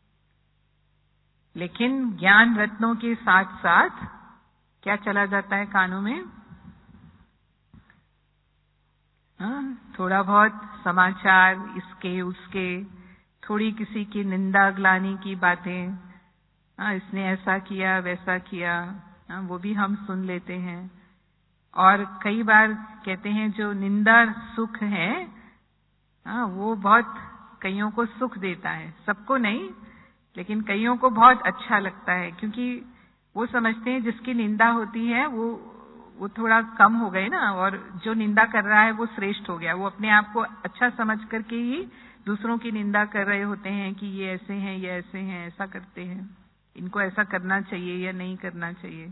[SPEAKER 1] लेकिन ज्ञान रत्नों के साथ साथ क्या चला जाता है कानों में? थोड़ा बहुत समाचार, इसके उसके, थोड़ी किसी की निंदा ग्लानि की बातें, इसने ऐसा किया वैसा किया, वो भी हम सुन लेते हैं। और कई बार कहते हैं जो निंदा सुख है, वो बहुत कईयों को सुख देता है, सबको नहीं, लेकिन कईयों को बहुत अच्छा लगता है, क्योंकि वो समझते हैं जिसकी निंदा होती है वो थोड़ा कम हो गए ना, और जो निंदा कर रहा है वो श्रेष्ठ हो गया। वो अपने आप को अच्छा समझ करके ही दूसरों की निंदा कर रहे होते हैं कि ये ऐसे हैं, ये ऐसे हैं, ऐसा करते हैं, इनको ऐसा करना चाहिए या नहीं करना चाहिए।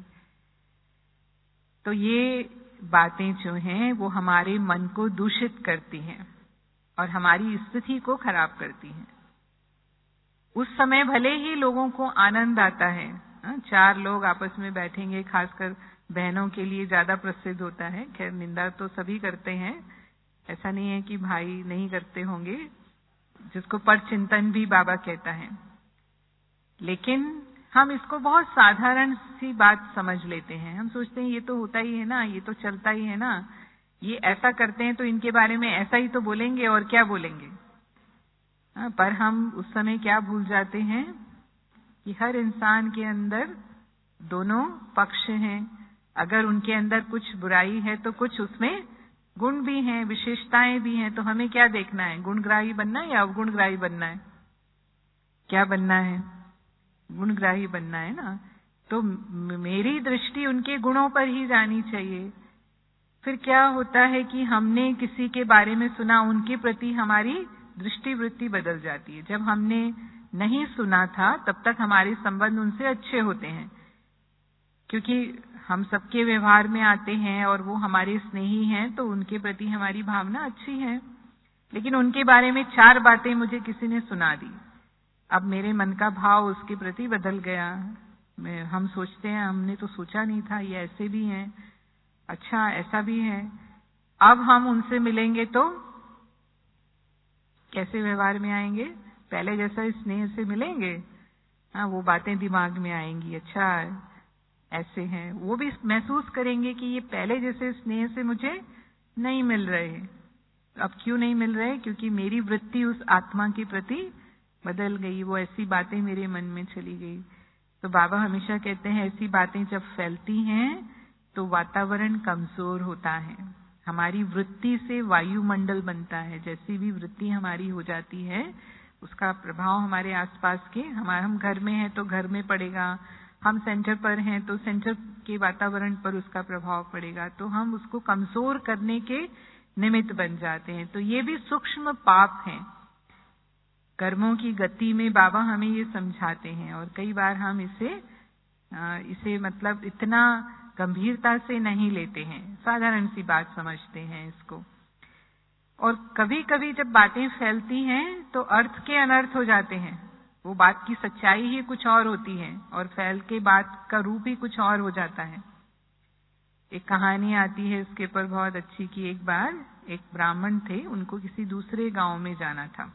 [SPEAKER 1] तो ये बातें जो हैं वो हमारे मन को दूषित करती हैं और हमारी स्थिति को खराब करती हैं। उस समय भले ही लोगों को आनंद आता है, 4 लोग आपस में बैठेंगे, खासकर बहनों के लिए ज्यादा प्रसिद्ध होता है। खैर निंदा तो सभी करते हैं, ऐसा नहीं है कि भाई नहीं करते होंगे, जिसको पर चिंतन भी बाबा कहता है। लेकिन हम इसको बहुत साधारण सी बात समझ लेते हैं। हम सोचते हैं ये तो होता ही है ना, ये तो चलता ही है ना, ये ऐसा करते हैं तो इनके बारे में ऐसा ही तो बोलेंगे, और क्या बोलेंगे। पर हम उस समय क्या भूल जाते हैं कि हर इंसान के अंदर दोनों पक्ष हैं। अगर उनके अंदर कुछ बुराई है तो कुछ उसमें गुण भी हैं, विशेषताएं भी हैं। तो हमें क्या देखना है? गुणग्राही बनना है या अवगुणग्राही बनना है? क्या बनना है? गुणग्राही बनना है ना। तो मेरी दृष्टि उनके गुणों पर ही जानी चाहिए। फिर क्या होता है कि हमने किसी के बारे में सुना, उनके प्रति हमारी दृष्टि वृत्ति बदल जाती है। जब हमने नहीं सुना था तब तक हमारे संबंध उनसे अच्छे होते हैं, क्योंकि हम सबके व्यवहार में आते हैं और वो हमारे स्नेही हैं, तो उनके प्रति हमारी भावना अच्छी है। लेकिन उनके बारे में 4 बातें मुझे किसी ने सुना दी, अब मेरे मन का भाव उसके प्रति बदल गया। हम सोचते हैं हमने तो सोचा नहीं था ये ऐसे भी हैं, अच्छा ऐसा भी है। अब हम उनसे मिलेंगे तो कैसे व्यवहार में आएंगे? पहले जैसा स्नेह से मिलेंगे? वो बातें दिमाग में आएंगी, अच्छा ऐसे हैं। वो भी महसूस करेंगे कि ये पहले जैसे स्नेह से मुझे नहीं मिल रहे। अब क्यों नहीं मिल रहे? क्योंकि मेरी वृत्ति उस आत्मा के प्रति बदल गई, वो ऐसी बातें मेरे मन में चली गई। तो बाबा हमेशा कहते हैं ऐसी बातें जब फैलती हैं तो वातावरण कमजोर होता है, हमारी वृत्ति से वायुमंडल बनता है। जैसी भी वृत्ति हमारी हो जाती है उसका प्रभाव हमारे आसपास के, हम घर में हैं तो घर में पड़ेगा, हम सेंटर पर हैं तो सेंटर के वातावरण पर उसका प्रभाव पड़ेगा। तो हम उसको कमजोर करने के निमित्त बन जाते हैं। तो ये भी सूक्ष्म पाप हैं। कर्मों की गति में बाबा हमें ये समझाते हैं, और कई बार हम इसे मतलब इतना गंभीरता से नहीं लेते हैं, साधारण सी बात समझते हैं इसको। और कभी कभी जब बातें फैलती हैं तो अर्थ के अनर्थ हो जाते हैं। वो बात की सच्चाई ही कुछ और होती है और फैल के बात का रूप ही कुछ और हो जाता है। एक कहानी आती है इसके ऊपर बहुत अच्छी कि एक बार एक ब्राह्मण थे, उनको किसी दूसरे गांव में जाना था।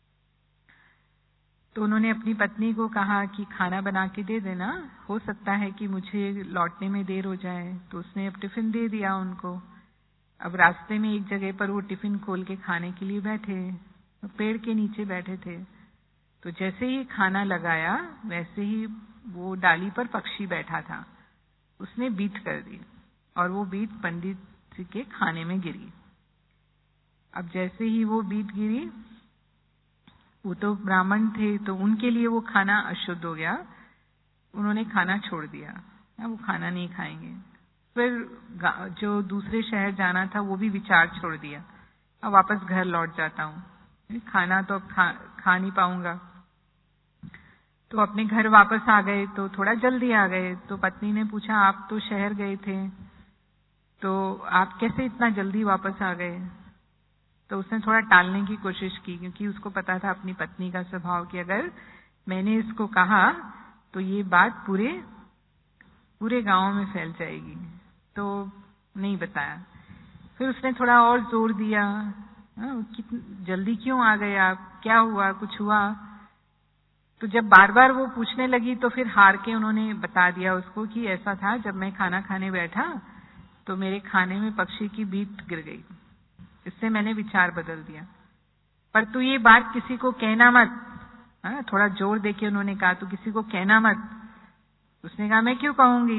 [SPEAKER 1] तो उन्होंने अपनी पत्नी को कहा कि खाना बना के दे देना, हो सकता है कि मुझे लौटने में देर हो जाए। तो उसने अब टिफिन दे दिया उनको। अब रास्ते में एक जगह पर वो टिफिन खोल के खाने के लिए बैठे, पेड़ के नीचे बैठे थे। तो जैसे ही खाना लगाया वैसे ही वो डाली पर पक्षी बैठा था, उसने बीट कर दी और वो बीट पंडित जी के खाने में गिरी। अब जैसे ही वो बीट गिरी, वो तो ब्राह्मण थे तो उनके लिए वो खाना अशुद्ध हो गया, उन्होंने खाना छोड़ दिया, वो खाना नहीं खाएंगे। फिर जो दूसरे शहर जाना था वो भी विचार छोड़ दिया, अब वापस घर लौट जाता हूँ, खाना तो अब खा नहीं पाऊंगा। तो अपने घर वापस आ गए, तो थोड़ा जल्दी आ गए। तो पत्नी ने पूछा, आप तो शहर गए थे, तो आप कैसे इतना जल्दी वापस आ गए? तो उसने थोड़ा टालने की कोशिश की, क्योंकि उसको पता था अपनी पत्नी का स्वभाव कि अगर मैंने इसको कहा तो ये बात पूरे गांव में फैल जाएगी, तो नहीं बताया। फिर उसने थोड़ा और जोर दिया, कितनी जल्दी क्यों आ गए आप, क्या हुआ, कुछ हुआ? तो जब बार बार वो पूछने लगी तो फिर हार के उन्होंने बता दिया उसको कि ऐसा था, जब मैं खाना खाने बैठा तो मेरे खाने में पक्षी की बीट गिर गई, इससे मैंने विचार बदल दिया, पर तू ये बात किसी को कहना मत। थोड़ा जोर देके उन्होंने कहा, तू किसी को कहना मत। उसने कहा, मैं क्यों कहूंगी?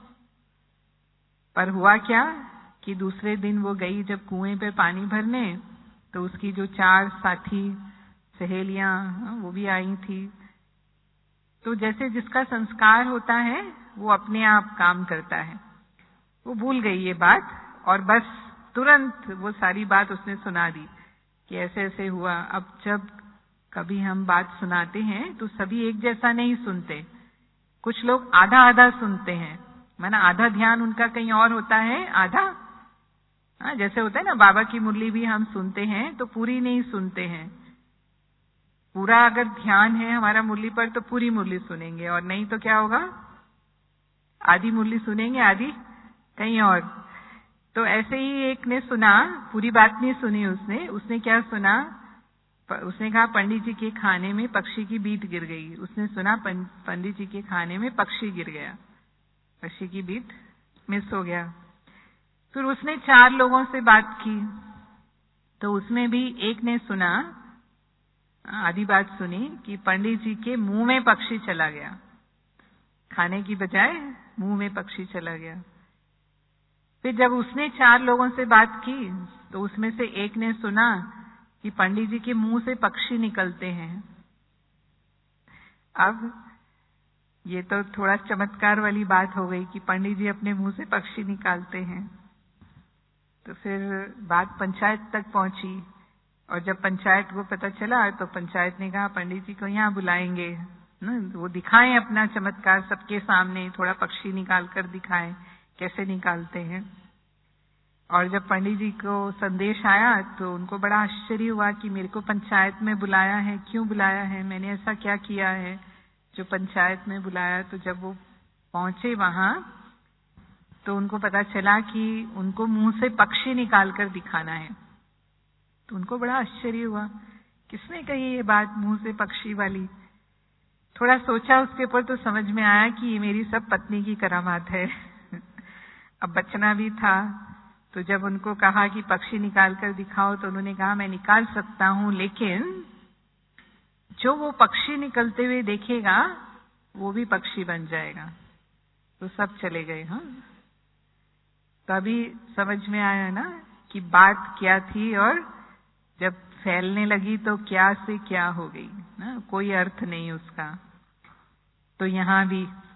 [SPEAKER 1] पर हुआ क्या कि दूसरे दिन वो गई जब कुएं पे पानी भरने, तो उसकी जो 4 साथी सहेलियां वो भी आई थी। तो जैसे जिसका संस्कार होता है वो अपने आप काम करता है। वो भूल गई ये बात और बस तुरंत वो सारी बात उसने सुना दी कि ऐसे ऐसे हुआ। अब जब कभी हम बात सुनाते हैं तो सभी एक जैसा नहीं सुनते, कुछ लोग आधा आधा सुनते हैं, माना आधा ध्यान उनका कहीं और होता है, आधा जैसे होता है ना, बाबा की मुरली भी हम सुनते हैं तो पूरी नहीं सुनते हैं। पूरा अगर ध्यान है हमारा मुरली पर तो पूरी मुरली सुनेंगे, और नहीं तो क्या होगा, आधी मुरली सुनेंगे, आधी कहीं और। तो ऐसे ही एक ने सुना, पूरी बात नहीं सुनी उसने क्या सुना, उसने कहा पंडित जी के खाने में पक्षी की बीट गिर गई। उसने सुना पंडित जी के खाने में पक्षी गिर गया, पक्षी की बीट मिस हो गया। फिर उसने 4 लोगों से बात की, तो उसमें भी एक ने सुना, आधी बात सुनी कि पंडित जी के मुंह में पक्षी चला गया, खाने की बजाय मुंह में पक्षी चला गया। फिर जब उसने 4 लोगों से बात की तो उसमें से एक ने सुना कि पंडित जी के मुंह से पक्षी निकलते हैं। अब ये तो थोड़ा चमत्कार वाली बात हो गई कि पंडित जी अपने मुंह से पक्षी निकालते हैं। तो फिर बात पंचायत तक पहुंची, और जब पंचायत को पता चला तो पंचायत ने कहा पंडित जी को यहाँ बुलाएंगे, वो दिखाएं अपना चमत्कार सबके सामने, थोड़ा पक्षी निकाल कर दिखाएं कैसे निकालते हैं। और जब पंडित जी को संदेश आया तो उनको बड़ा आश्चर्य हुआ कि मेरे को पंचायत में बुलाया है, क्यों बुलाया है, मैंने ऐसा क्या किया है जो पंचायत में बुलाया। तो जब वो पहुंचे वहां तो उनको पता चला कि उनको मुंह से पक्षी निकाल कर दिखाना है। तो उनको बड़ा आश्चर्य हुआ, किसने कही ये बात मुंह से पक्षी वाली। थोड़ा सोचा उसके ऊपर तो समझ में आया कि ये मेरी सब पत्नी की करामात है। अब बचना भी था, तो जब उनको कहा कि पक्षी निकाल कर दिखाओ तो उन्होंने कहा मैं निकाल सकता हूं, लेकिन जो वो पक्षी निकलते हुए देखेगा वो भी पक्षी बन जाएगा। तो सब चले गए। तभी समझ में आया ना कि बात क्या थी, और जब फैलने लगी तो क्या से क्या हो गई ना, कोई अर्थ नहीं उसका। तो यहाँ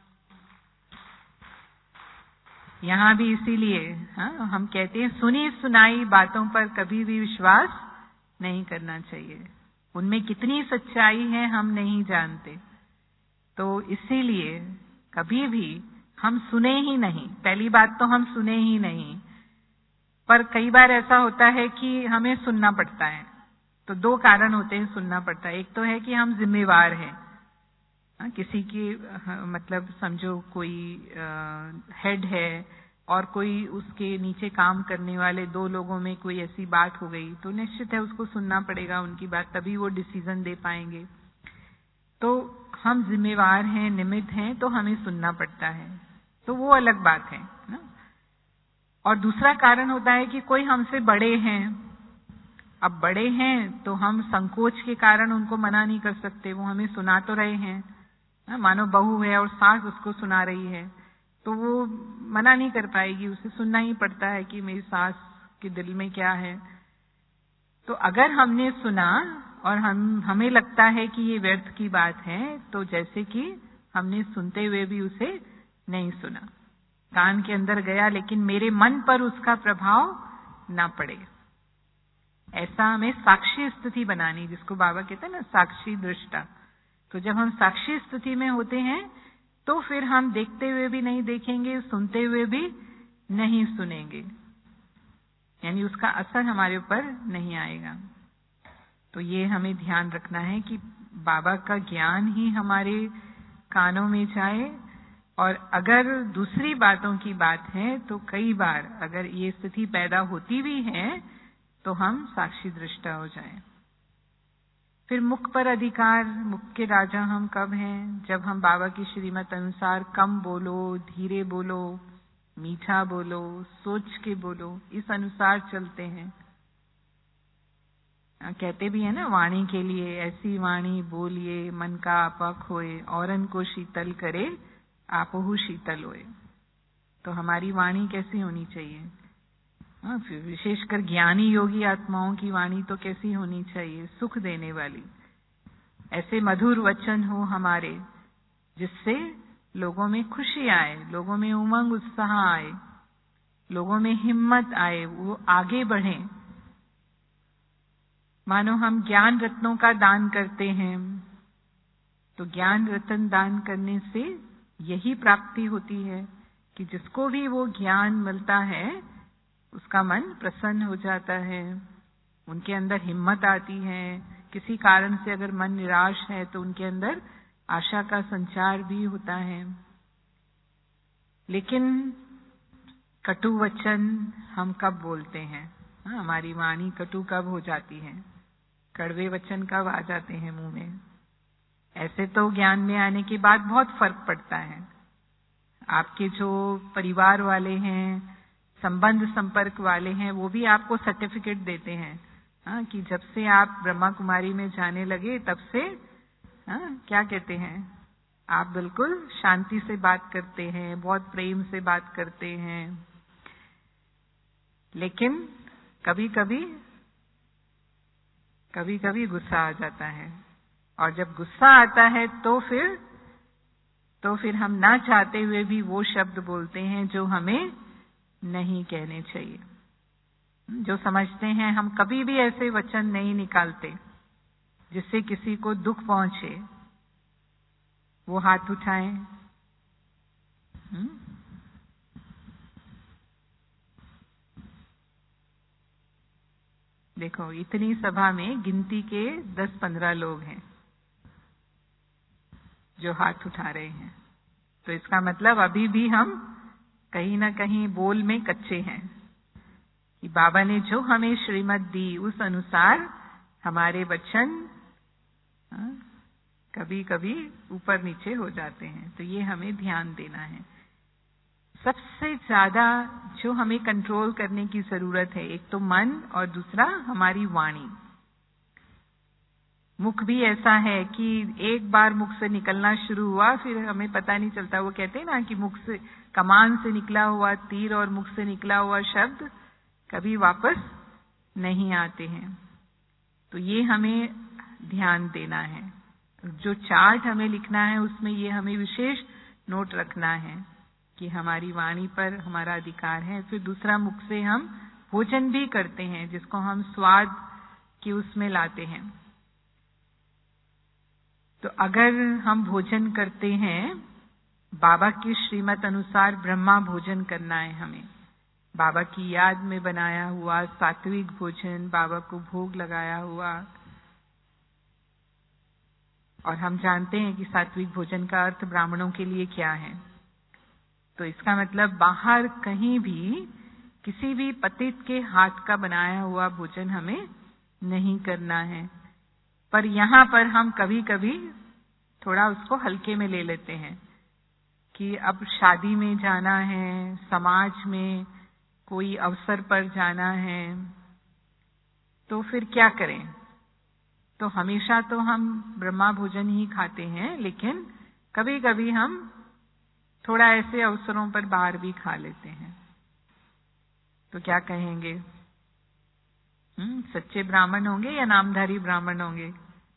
[SPEAKER 1] भी इसीलिए हम कहते हैं सुनी सुनाई बातों पर कभी भी विश्वास नहीं करना चाहिए, उनमें कितनी सच्चाई है हम नहीं जानते। तो इसीलिए कभी भी हम सुने ही नहीं, पहली बात तो हम सुने ही नहीं। पर कई बार ऐसा होता है कि हमें सुनना पड़ता है, तो 2 कारण होते हैं सुनना पड़ता है। एक तो है कि हम जिम्मेवार हैं, किसी की मतलब समझो कोई हेड है और कोई उसके नीचे काम करने वाले 2 लोगों में कोई ऐसी बात हो गई, तो निश्चित है उसको सुनना पड़ेगा उनकी बात, तभी वो डिसीजन दे पाएंगे। तो हम जिम्मेवार हैं, निमित्त हैं, तो हमें सुनना पड़ता है, तो वो अलग बात है ना। और दूसरा कारण होता है कि कोई हमसे बड़े हैं, अब बड़े हैं तो हम संकोच के कारण उनको मना नहीं कर सकते, वो हमें सुना तो रहे हैं। मानो बहू है और सास उसको सुना रही है तो वो मना नहीं कर पाएगी, उसे सुनना ही पड़ता है कि मेरी सास के दिल में क्या है। तो अगर हमने सुना और हमें लगता है कि ये व्यर्थ की बात है, तो जैसे कि हमने सुनते हुए भी उसे नहीं सुना, कान के अंदर गया लेकिन मेरे मन पर उसका प्रभाव ना पड़े, ऐसा हमें साक्षी स्थिति बनानी, जिसको बाबा कहते हैं ना साक्षी दृष्टा। तो जब हम साक्षी स्थिति में होते हैं तो फिर हम देखते हुए भी नहीं देखेंगे, सुनते हुए भी नहीं सुनेंगे, यानी उसका असर हमारे ऊपर नहीं आएगा। तो ये हमें ध्यान रखना है कि बाबा का ज्ञान ही हमारे कानों में जाए। और अगर दूसरी बातों की बात है तो कई बार अगर ये स्थिति पैदा होती भी है तो हम साक्षी दृष्टा हो जाएं। फिर मुख पर अधिकार, मुख के राजा हम कब हैं? जब हम बाबा की श्रीमत अनुसार कम बोलो, धीरे बोलो, मीठा बोलो, सोच के बोलो, इस अनुसार चलते हैं। कहते भी है ना, वाणी के लिए ऐसी वाणी बोलिए मन का आपा खोए, औरन को शीतल करे आपहु शीतल होए। तो हमारी वाणी कैसी होनी चाहिए? फिर विशेषकर ज्ञानी योगी आत्माओं की वाणी तो कैसी होनी चाहिए? सुख देने वाली, ऐसे मधुर वचन हो हमारे जिससे लोगों में खुशी आए, लोगों में उमंग उत्साह आए, लोगों में हिम्मत आए, वो आगे बढ़ें। मानो हम ज्ञान रत्नों का दान करते हैं तो ज्ञान रत्न दान करने से यही प्राप्ति होती है कि जिसको भी वो ज्ञान मिलता है उसका मन प्रसन्न हो जाता है, उनके अंदर हिम्मत आती है। किसी कारण से अगर मन निराश है तो उनके अंदर आशा का संचार भी होता है। लेकिन कटु वचन हम कब बोलते हैं? हमारी वाणी कटु कब हो जाती है? कड़वे वचन कब आ जाते हैं मुंह में? ऐसे तो ज्ञान में आने के बाद बहुत फर्क पड़ता है। आपके जो परिवार वाले हैं, संबंध संपर्क वाले हैं, वो भी आपको सर्टिफिकेट देते हैं कि जब से आप ब्रह्मा कुमारी में जाने लगे तब से क्या कहते हैं, आप बिल्कुल शांति से बात करते हैं, बहुत प्रेम से बात करते हैं। लेकिन कभी कभी गुस्सा आ जाता है, और जब गुस्सा आता है तो फिर हम ना चाहते हुए भी वो शब्द बोलते हैं जो हमें नहीं कहने चाहिए। जो समझते हैं हम कभी भी ऐसे वचन नहीं निकालते जिससे किसी को दुख पहुंचे, वो हाथ उठाएं। देखो, इतनी सभा में गिनती के 10-15 लोग हैं जो हाथ उठा रहे हैं, तो इसका मतलब अभी भी हम कहीं ना कहीं बोल में कच्चे हैं कि बाबा ने जो हमें श्रीमत दी उस अनुसार हमारे वचन कभी कभी ऊपर नीचे हो जाते हैं। तो ये हमें ध्यान देना है। सबसे ज्यादा जो हमें कंट्रोल करने की जरूरत है, एक तो मन और दूसरा हमारी वाणी। मुख भी ऐसा है कि एक बार मुख से निकलना शुरू हुआ फिर हमें पता नहीं चलता। वो कहते हैं ना कि मुख से, कमान से निकला हुआ तीर और मुख से निकला हुआ शब्द कभी वापस नहीं आते हैं। तो ये हमें ध्यान देना है। जो चार्ट हमें लिखना है उसमें ये हमें विशेष नोट रखना है कि हमारी वाणी पर हमारा अधिकार है। फिर दूसरा, मुख से हम भोजन भी करते हैं जिसको हम स्वाद की उसमें लाते हैं। तो अगर हम भोजन करते हैं, बाबा की श्रीमत अनुसार ब्रह्मा भोजन करना है हमें, बाबा की याद में बनाया हुआ सात्विक भोजन, बाबा को भोग लगाया हुआ। और हम जानते हैं कि सात्विक भोजन का अर्थ ब्राह्मणों के लिए क्या है। तो इसका मतलब बाहर कहीं भी किसी भी पतित के हाथ का बनाया हुआ भोजन हमें नहीं करना है। पर यहाँ पर हम कभी कभी थोड़ा उसको हल्के में ले लेते हैं कि अब शादी में जाना है, समाज में कोई अवसर पर जाना है, तो फिर क्या करें? तो हमेशा तो हम ब्रह्मा भोजन ही खाते हैं, लेकिन कभी कभी हम थोड़ा ऐसे अवसरों पर बाहर भी खा लेते हैं। तो क्या कहेंगे? सच्चे ब्राह्मण होंगे या नामधारी ब्राह्मण होंगे?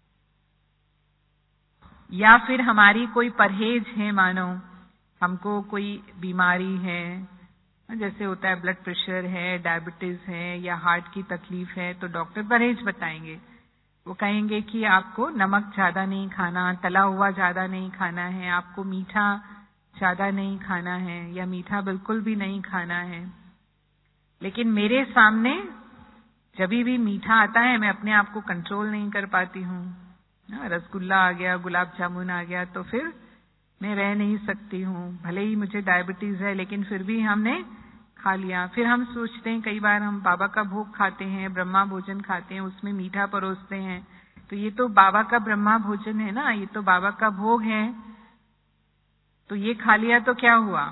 [SPEAKER 1] या फिर हमारी कोई परहेज है, मानो हमको कोई बीमारी है, जैसे होता है ब्लड प्रेशर है, डायबिटीज है या हार्ट की तकलीफ है, तो डॉक्टर परहेज बताएंगे। वो कहेंगे कि आपको नमक ज्यादा नहीं खाना, तला हुआ ज्यादा नहीं खाना है, आपको मीठा ज्यादा नहीं खाना है या मीठा बिल्कुल भी नहीं खाना है। लेकिन मेरे सामने जब भी मीठा आता है, मैं अपने आप को कंट्रोल नहीं कर पाती हूँ। रसगुल्ला आ गया, गुलाब जामुन आ गया, तो फिर मैं रह नहीं सकती हूँ। भले ही मुझे डायबिटीज है, लेकिन फिर भी हमने खा लिया। फिर हम सोचते हैं, कई बार हम बाबा का भोग खाते हैं, ब्रह्मा भोजन खाते हैं, उसमें मीठा परोसते हैं, तो ये तो बाबा का ब्रह्मा भोजन है ना, ये तो बाबा का भोग है, तो ये खा लिया तो क्या हुआ?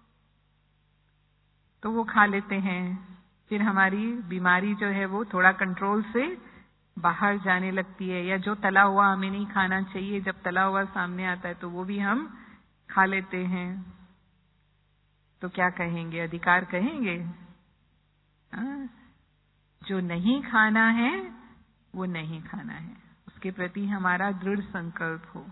[SPEAKER 1] तो वो खा लेते हैं। फिर हमारी बीमारी जो है वो थोड़ा कंट्रोल से बाहर जाने लगती है। या जो तला हुआ हमें नहीं खाना चाहिए, जब तला हुआ सामने आता है तो वो भी हम खा लेते हैं। तो क्या कहेंगे? अधिकार कहेंगे? जो नहीं खाना है वो नहीं खाना है, उसके प्रति हमारा दृढ़ संकल्प हो।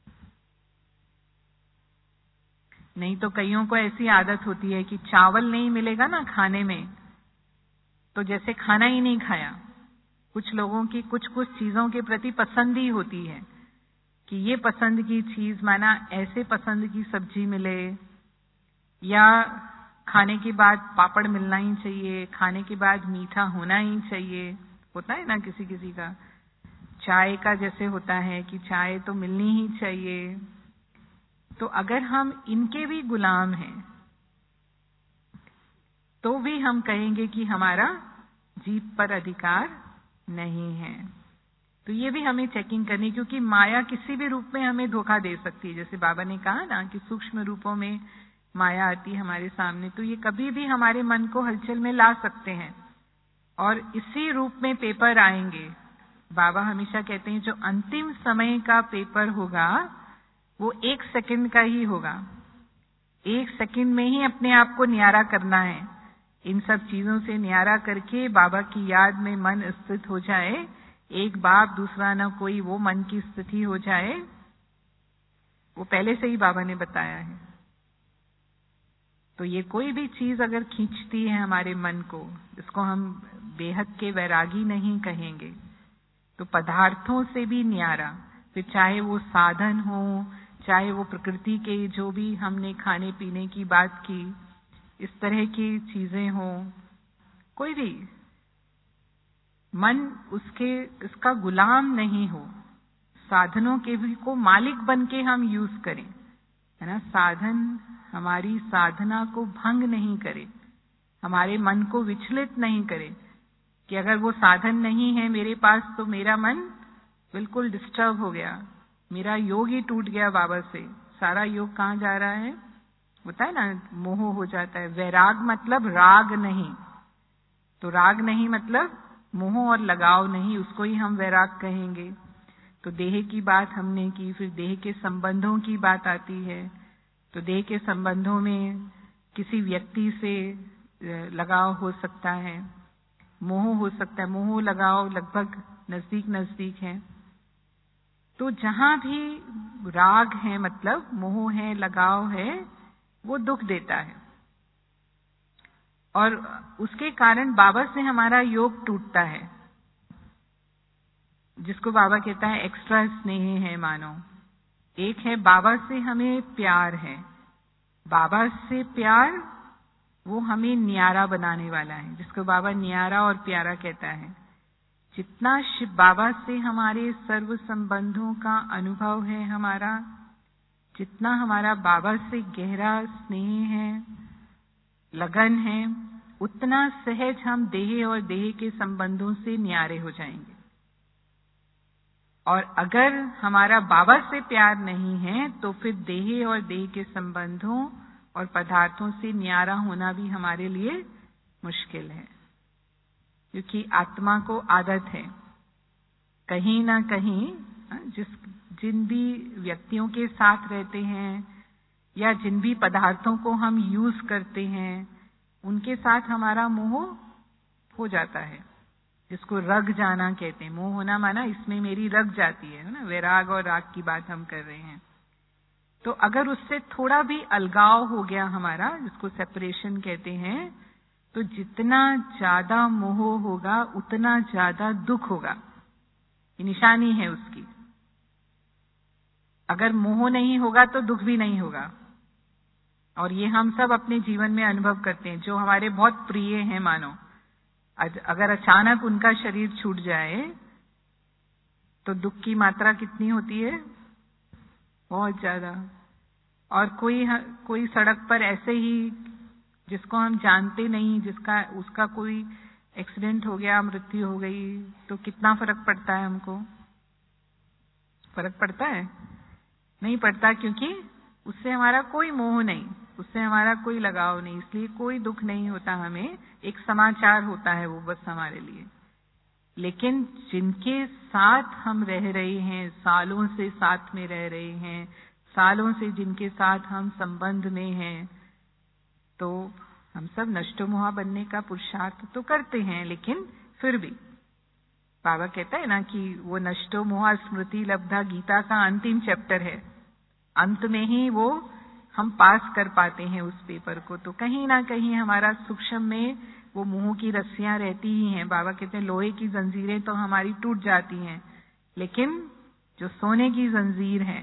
[SPEAKER 1] नहीं तो कईयों को ऐसी आदत होती है कि चावल नहीं मिलेगा ना खाने में, तो जैसे खाना ही नहीं खाया। कुछ लोगों की कुछ कुछ चीजों के प्रति पसंद ही होती है कि ये पसंद की चीज, माना ऐसे पसंद की सब्जी मिले, या खाने के बाद पापड़ मिलना ही चाहिए, खाने के बाद मीठा होना ही चाहिए। होता है ना किसी किसी का। चाय का जैसे होता है कि चाय तो मिलनी ही चाहिए। तो अगर हम इनके भी गुलाम हैं, तो भी हम कहेंगे कि हमारा जीत पर अधिकार नहीं है। तो ये भी हमें चेकिंग करनी, क्योंकि माया किसी भी रूप में हमें धोखा दे सकती है। जैसे बाबा ने कहा ना कि सूक्ष्म रूपों में माया आती है हमारे सामने, तो ये कभी भी हमारे मन को हलचल में ला सकते हैं और इसी रूप में पेपर आएंगे। बाबा हमेशा कहते हैं जो अंतिम समय का पेपर होगा वो 1 सेकंड का ही होगा। 1 सेकंड में ही अपने आप को न्यारा करना है। इन सब चीजों से न्यारा करके बाबा की याद में मन स्थित हो जाए, एक बाप दूसरा न कोई, वो मन की स्थिति हो जाए, वो पहले से ही बाबा ने बताया है। तो ये कोई भी चीज अगर खींचती है हमारे मन को, इसको हम बेहद के वैरागी नहीं कहेंगे। तो पदार्थों से भी न्यारा, फिर चाहे वो साधन हो, चाहे वो प्रकृति के जो भी हमने खाने पीने की बात की, इस तरह की चीजें हो, कोई भी मन इसका गुलाम नहीं हो। साधनों के भी को मालिक बन के हम यूज करें, है ना। साधन हमारी साधना को भंग नहीं करे, हमारे मन को विचलित नहीं करे कि अगर वो साधन नहीं है मेरे पास तो मेरा मन बिल्कुल डिस्टर्ब हो गया, मेरा योग ही टूट गया बाबा से। सारा योग कहाँ जा रहा है? होता है ना, मोह हो जाता है। वैराग मतलब राग नहीं, तो राग नहीं मतलब मोह और लगाव नहीं, उसको ही हम वैराग कहेंगे। तो देह की बात हमने की, फिर देह के संबंधों की बात आती है। तो देह के संबंधों में किसी व्यक्ति से लगाव हो सकता है, मोह हो सकता है। मोह लगाव लगभग नजदीक नजदीक है। तो जहां भी राग है मतलब मोह है, लगाव है, वो दुख देता है और उसके कारण बाबा से हमारा योग टूटता है, जिसको बाबा कहता है एक्स्ट्रा स्नेह है मानो। एक है बाबा से हमें प्यार है, बाबा से प्यार वो हमें न्यारा बनाने वाला है, जिसको बाबा न्यारा और प्यारा कहता है। जितना शिव बाबा से हमारे सर्व संबंधों का अनुभव है हमारा, जितना हमारा बाबा से गहरा स्नेह है, लगन है, उतना सहज हम देह और देह के संबंधों से न्यारे हो जाएंगे। और अगर हमारा बाबा से प्यार नहीं है तो फिर देह और देह के संबंधों और पदार्थों से न्यारा होना भी हमारे लिए मुश्किल है। क्योंकि आत्मा को आदत है कहीं ना कहीं जिन भी व्यक्तियों के साथ रहते हैं या जिन भी पदार्थों को हम यूज करते हैं उनके साथ हमारा मोह हो जाता है, जिसको रग जाना कहते हैं। मोह होना माना इसमें मेरी रग जाती है ना, वैराग और राग की बात हम कर रहे हैं। तो अगर उससे थोड़ा भी अलगाव हो गया हमारा, जिसको सेपरेशन कहते हैं, तो जितना ज्यादा मोह होगा उतना ज्यादा दुख होगा। ये निशानी है उसकी। अगर मोह नहीं होगा तो दुख भी नहीं होगा। और ये हम सब अपने जीवन में अनुभव करते हैं। जो हमारे बहुत प्रिय हैं, मानो अगर अचानक उनका शरीर छूट जाए तो दुख की मात्रा कितनी होती है? बहुत ज्यादा। और कोई सड़क पर ऐसे ही जिसको हम जानते नहीं, उसका कोई एक्सीडेंट हो गया, मृत्यु हो गई, तो कितना फर्क पड़ता है हमको? फर्क पड़ता है? नहीं पड़ता, क्योंकि उससे हमारा कोई मोह नहीं, उससे हमारा कोई लगाव नहीं, इसलिए कोई दुख नहीं होता हमें। एक समाचार होता है वो बस हमारे लिए। लेकिन जिनके साथ हम रह रहे हैं, सालों से साथ में रह रहे हैं, सालों से जिनके साथ हम संबंध में हैं, तो हम सब नष्टोमोहा बनने का पुरुषार्थ तो करते हैं, लेकिन फिर भी बाबा कहता है ना कि वो नष्टोमोहा स्मृति लब्धा गीता का अंतिम चैप्टर है। अंत में ही वो हम पास कर पाते हैं उस पेपर को। तो कहीं ना कहीं हमारा सूक्ष्म में वो मोह की रस्सियां रहती ही हैं। बाबा कहते हैं लोहे की जंजीरें तो हमारी टूट जाती हैं, लेकिन जो सोने की जंजीर है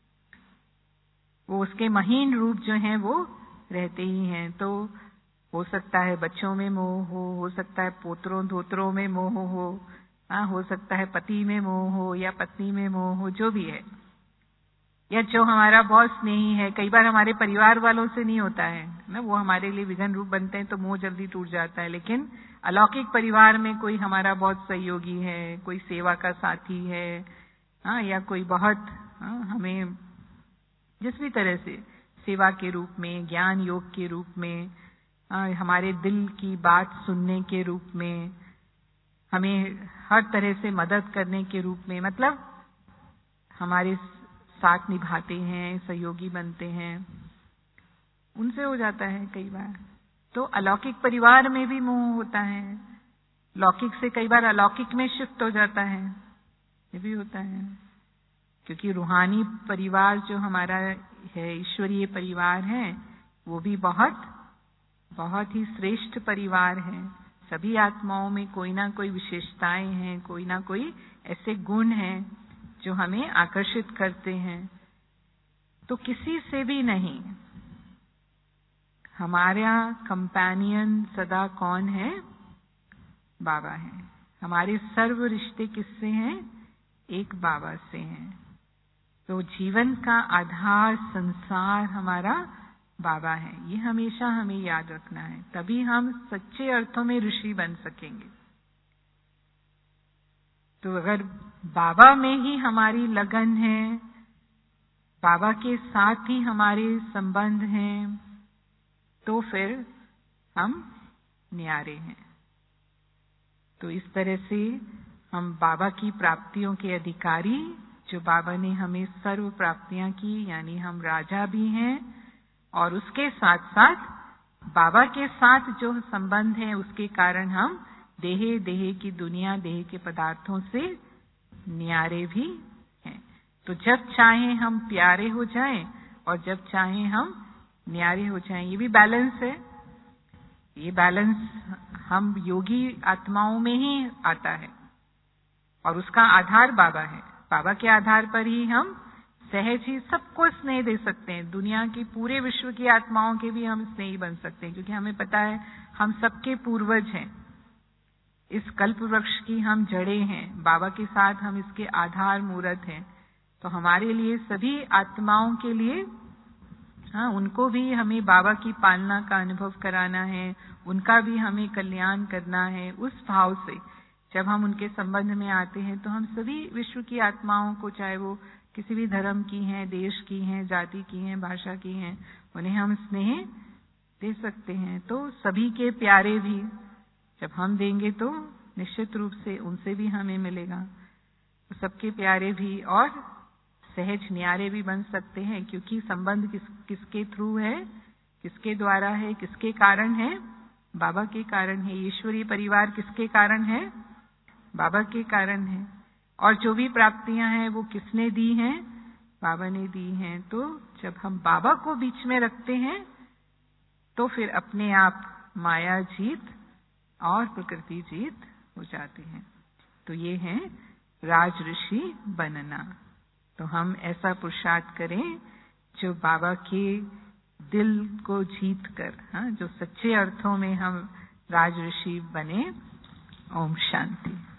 [SPEAKER 1] वो उसके महीन रूप जो हैं वो रहते ही हैं। तो हो सकता है बच्चों में मोह हो सकता है पोतरों धोतरों में मोह हो सकता है पति में मोह हो या पत्नी में मोह हो, जो भी है, या जो हमारा बहुत स्नेही है। कई बार हमारे परिवार वालों से नहीं होता है ना, वो हमारे लिए विघन रूप बनते हैं तो मोह जल्दी टूट जाता है। लेकिन अलौकिक परिवार में कोई हमारा बहुत सहयोगी है, कोई सेवा का साथी है, या कोई बहुत हमें जिस भी तरह से सेवा के रूप में, ज्ञान योग के रूप में, हमारे दिल की बात सुनने के रूप में, हमें हर तरह से मदद करने के रूप में, मतलब हमारे साथ निभाते हैं, सहयोगी बनते हैं, उनसे हो जाता है कई बार। तो अलौकिक परिवार में भी मोह होता है, लौकिक से कई बार अलौकिक में शिफ्ट हो जाता है, ये भी होता है। क्योंकि रूहानी परिवार जो हमारा है, ईश्वरीय परिवार है, वो भी बहुत बहुत ही श्रेष्ठ परिवार है। सभी आत्माओं में कोई ना कोई विशेषताएं हैं, कोई ना कोई ऐसे गुण हैं जो हमें आकर्षित करते हैं। तो किसी से भी नहीं, हमारा कंपेनियन सदा कौन है? बाबा है। हमारे सर्व रिश्ते किससे हैं? एक बाबा से हैं। तो जीवन का आधार संसार हमारा बाबा है, ये हमेशा हमें याद रखना है, तभी हम सच्चे अर्थों में ऋषि बन सकेंगे। तो अगर बाबा में ही हमारी लगन है, बाबा के साथ ही हमारे संबंध हैं, तो फिर हम न्यारे हैं। तो इस तरह से हम बाबा की प्राप्तियों के अधिकारी, जो बाबा ने हमें सर्व प्राप्तियां की, यानी हम राजा भी हैं, और उसके साथ साथ बाबा के साथ जो संबंध है उसके कारण हम देह की दुनिया, देह के पदार्थों से न्यारे भी हैं। तो जब चाहे हम प्यारे हो जाएं और जब चाहे हम न्यारे हो जाएं, ये भी बैलेंस है। ये बैलेंस हम योगी आत्माओं में ही आता है और उसका आधार बाबा है। बाबा के आधार पर ही हम सहज ही सबको स्नेह दे सकते हैं। दुनिया की पूरे विश्व की आत्माओं के भी हम स्नेही बन सकते हैं, क्योंकि हमें पता है हम सबके पूर्वज हैं। इस कल्प वृक्ष की हम जड़ें हैं, बाबा के साथ हम इसके आधार मूर्त हैं। तो हमारे लिए सभी आत्माओं के लिए उनको भी हमें बाबा की पालना का अनुभव कराना है, उनका भी हमें कल्याण करना है। उस भाव से जब हम उनके संबंध में आते हैं तो हम सभी विश्व की आत्माओं को, चाहे वो किसी भी धर्म की हैं, देश की हैं, जाति की हैं, भाषा की हैं, उन्हें हम स्नेह दे सकते हैं। तो सभी के प्यारे भी जब हम देंगे तो निश्चित रूप से उनसे भी हमें मिलेगा। तो सबके प्यारे भी और सहज न्यारे भी बन सकते हैं, क्योंकि संबंध किसके थ्रू है, किसके द्वारा है, किसके कारण है? बाबा के कारण है। ईश्वरीय परिवार किसके कारण है? बाबा के कारण है। और जो भी प्राप्तियां हैं वो किसने दी हैं? बाबा ने दी हैं। तो जब हम बाबा को बीच में रखते हैं तो फिर अपने आप माया जीत और प्रकृति जीत हो जाती है। तो ये है राज ऋषि बनना। तो हम ऐसा पुरुषार्थ करें जो बाबा के दिल को जीत कर, जो सच्चे अर्थों में हम राज ऋषि बने। ओम शांति।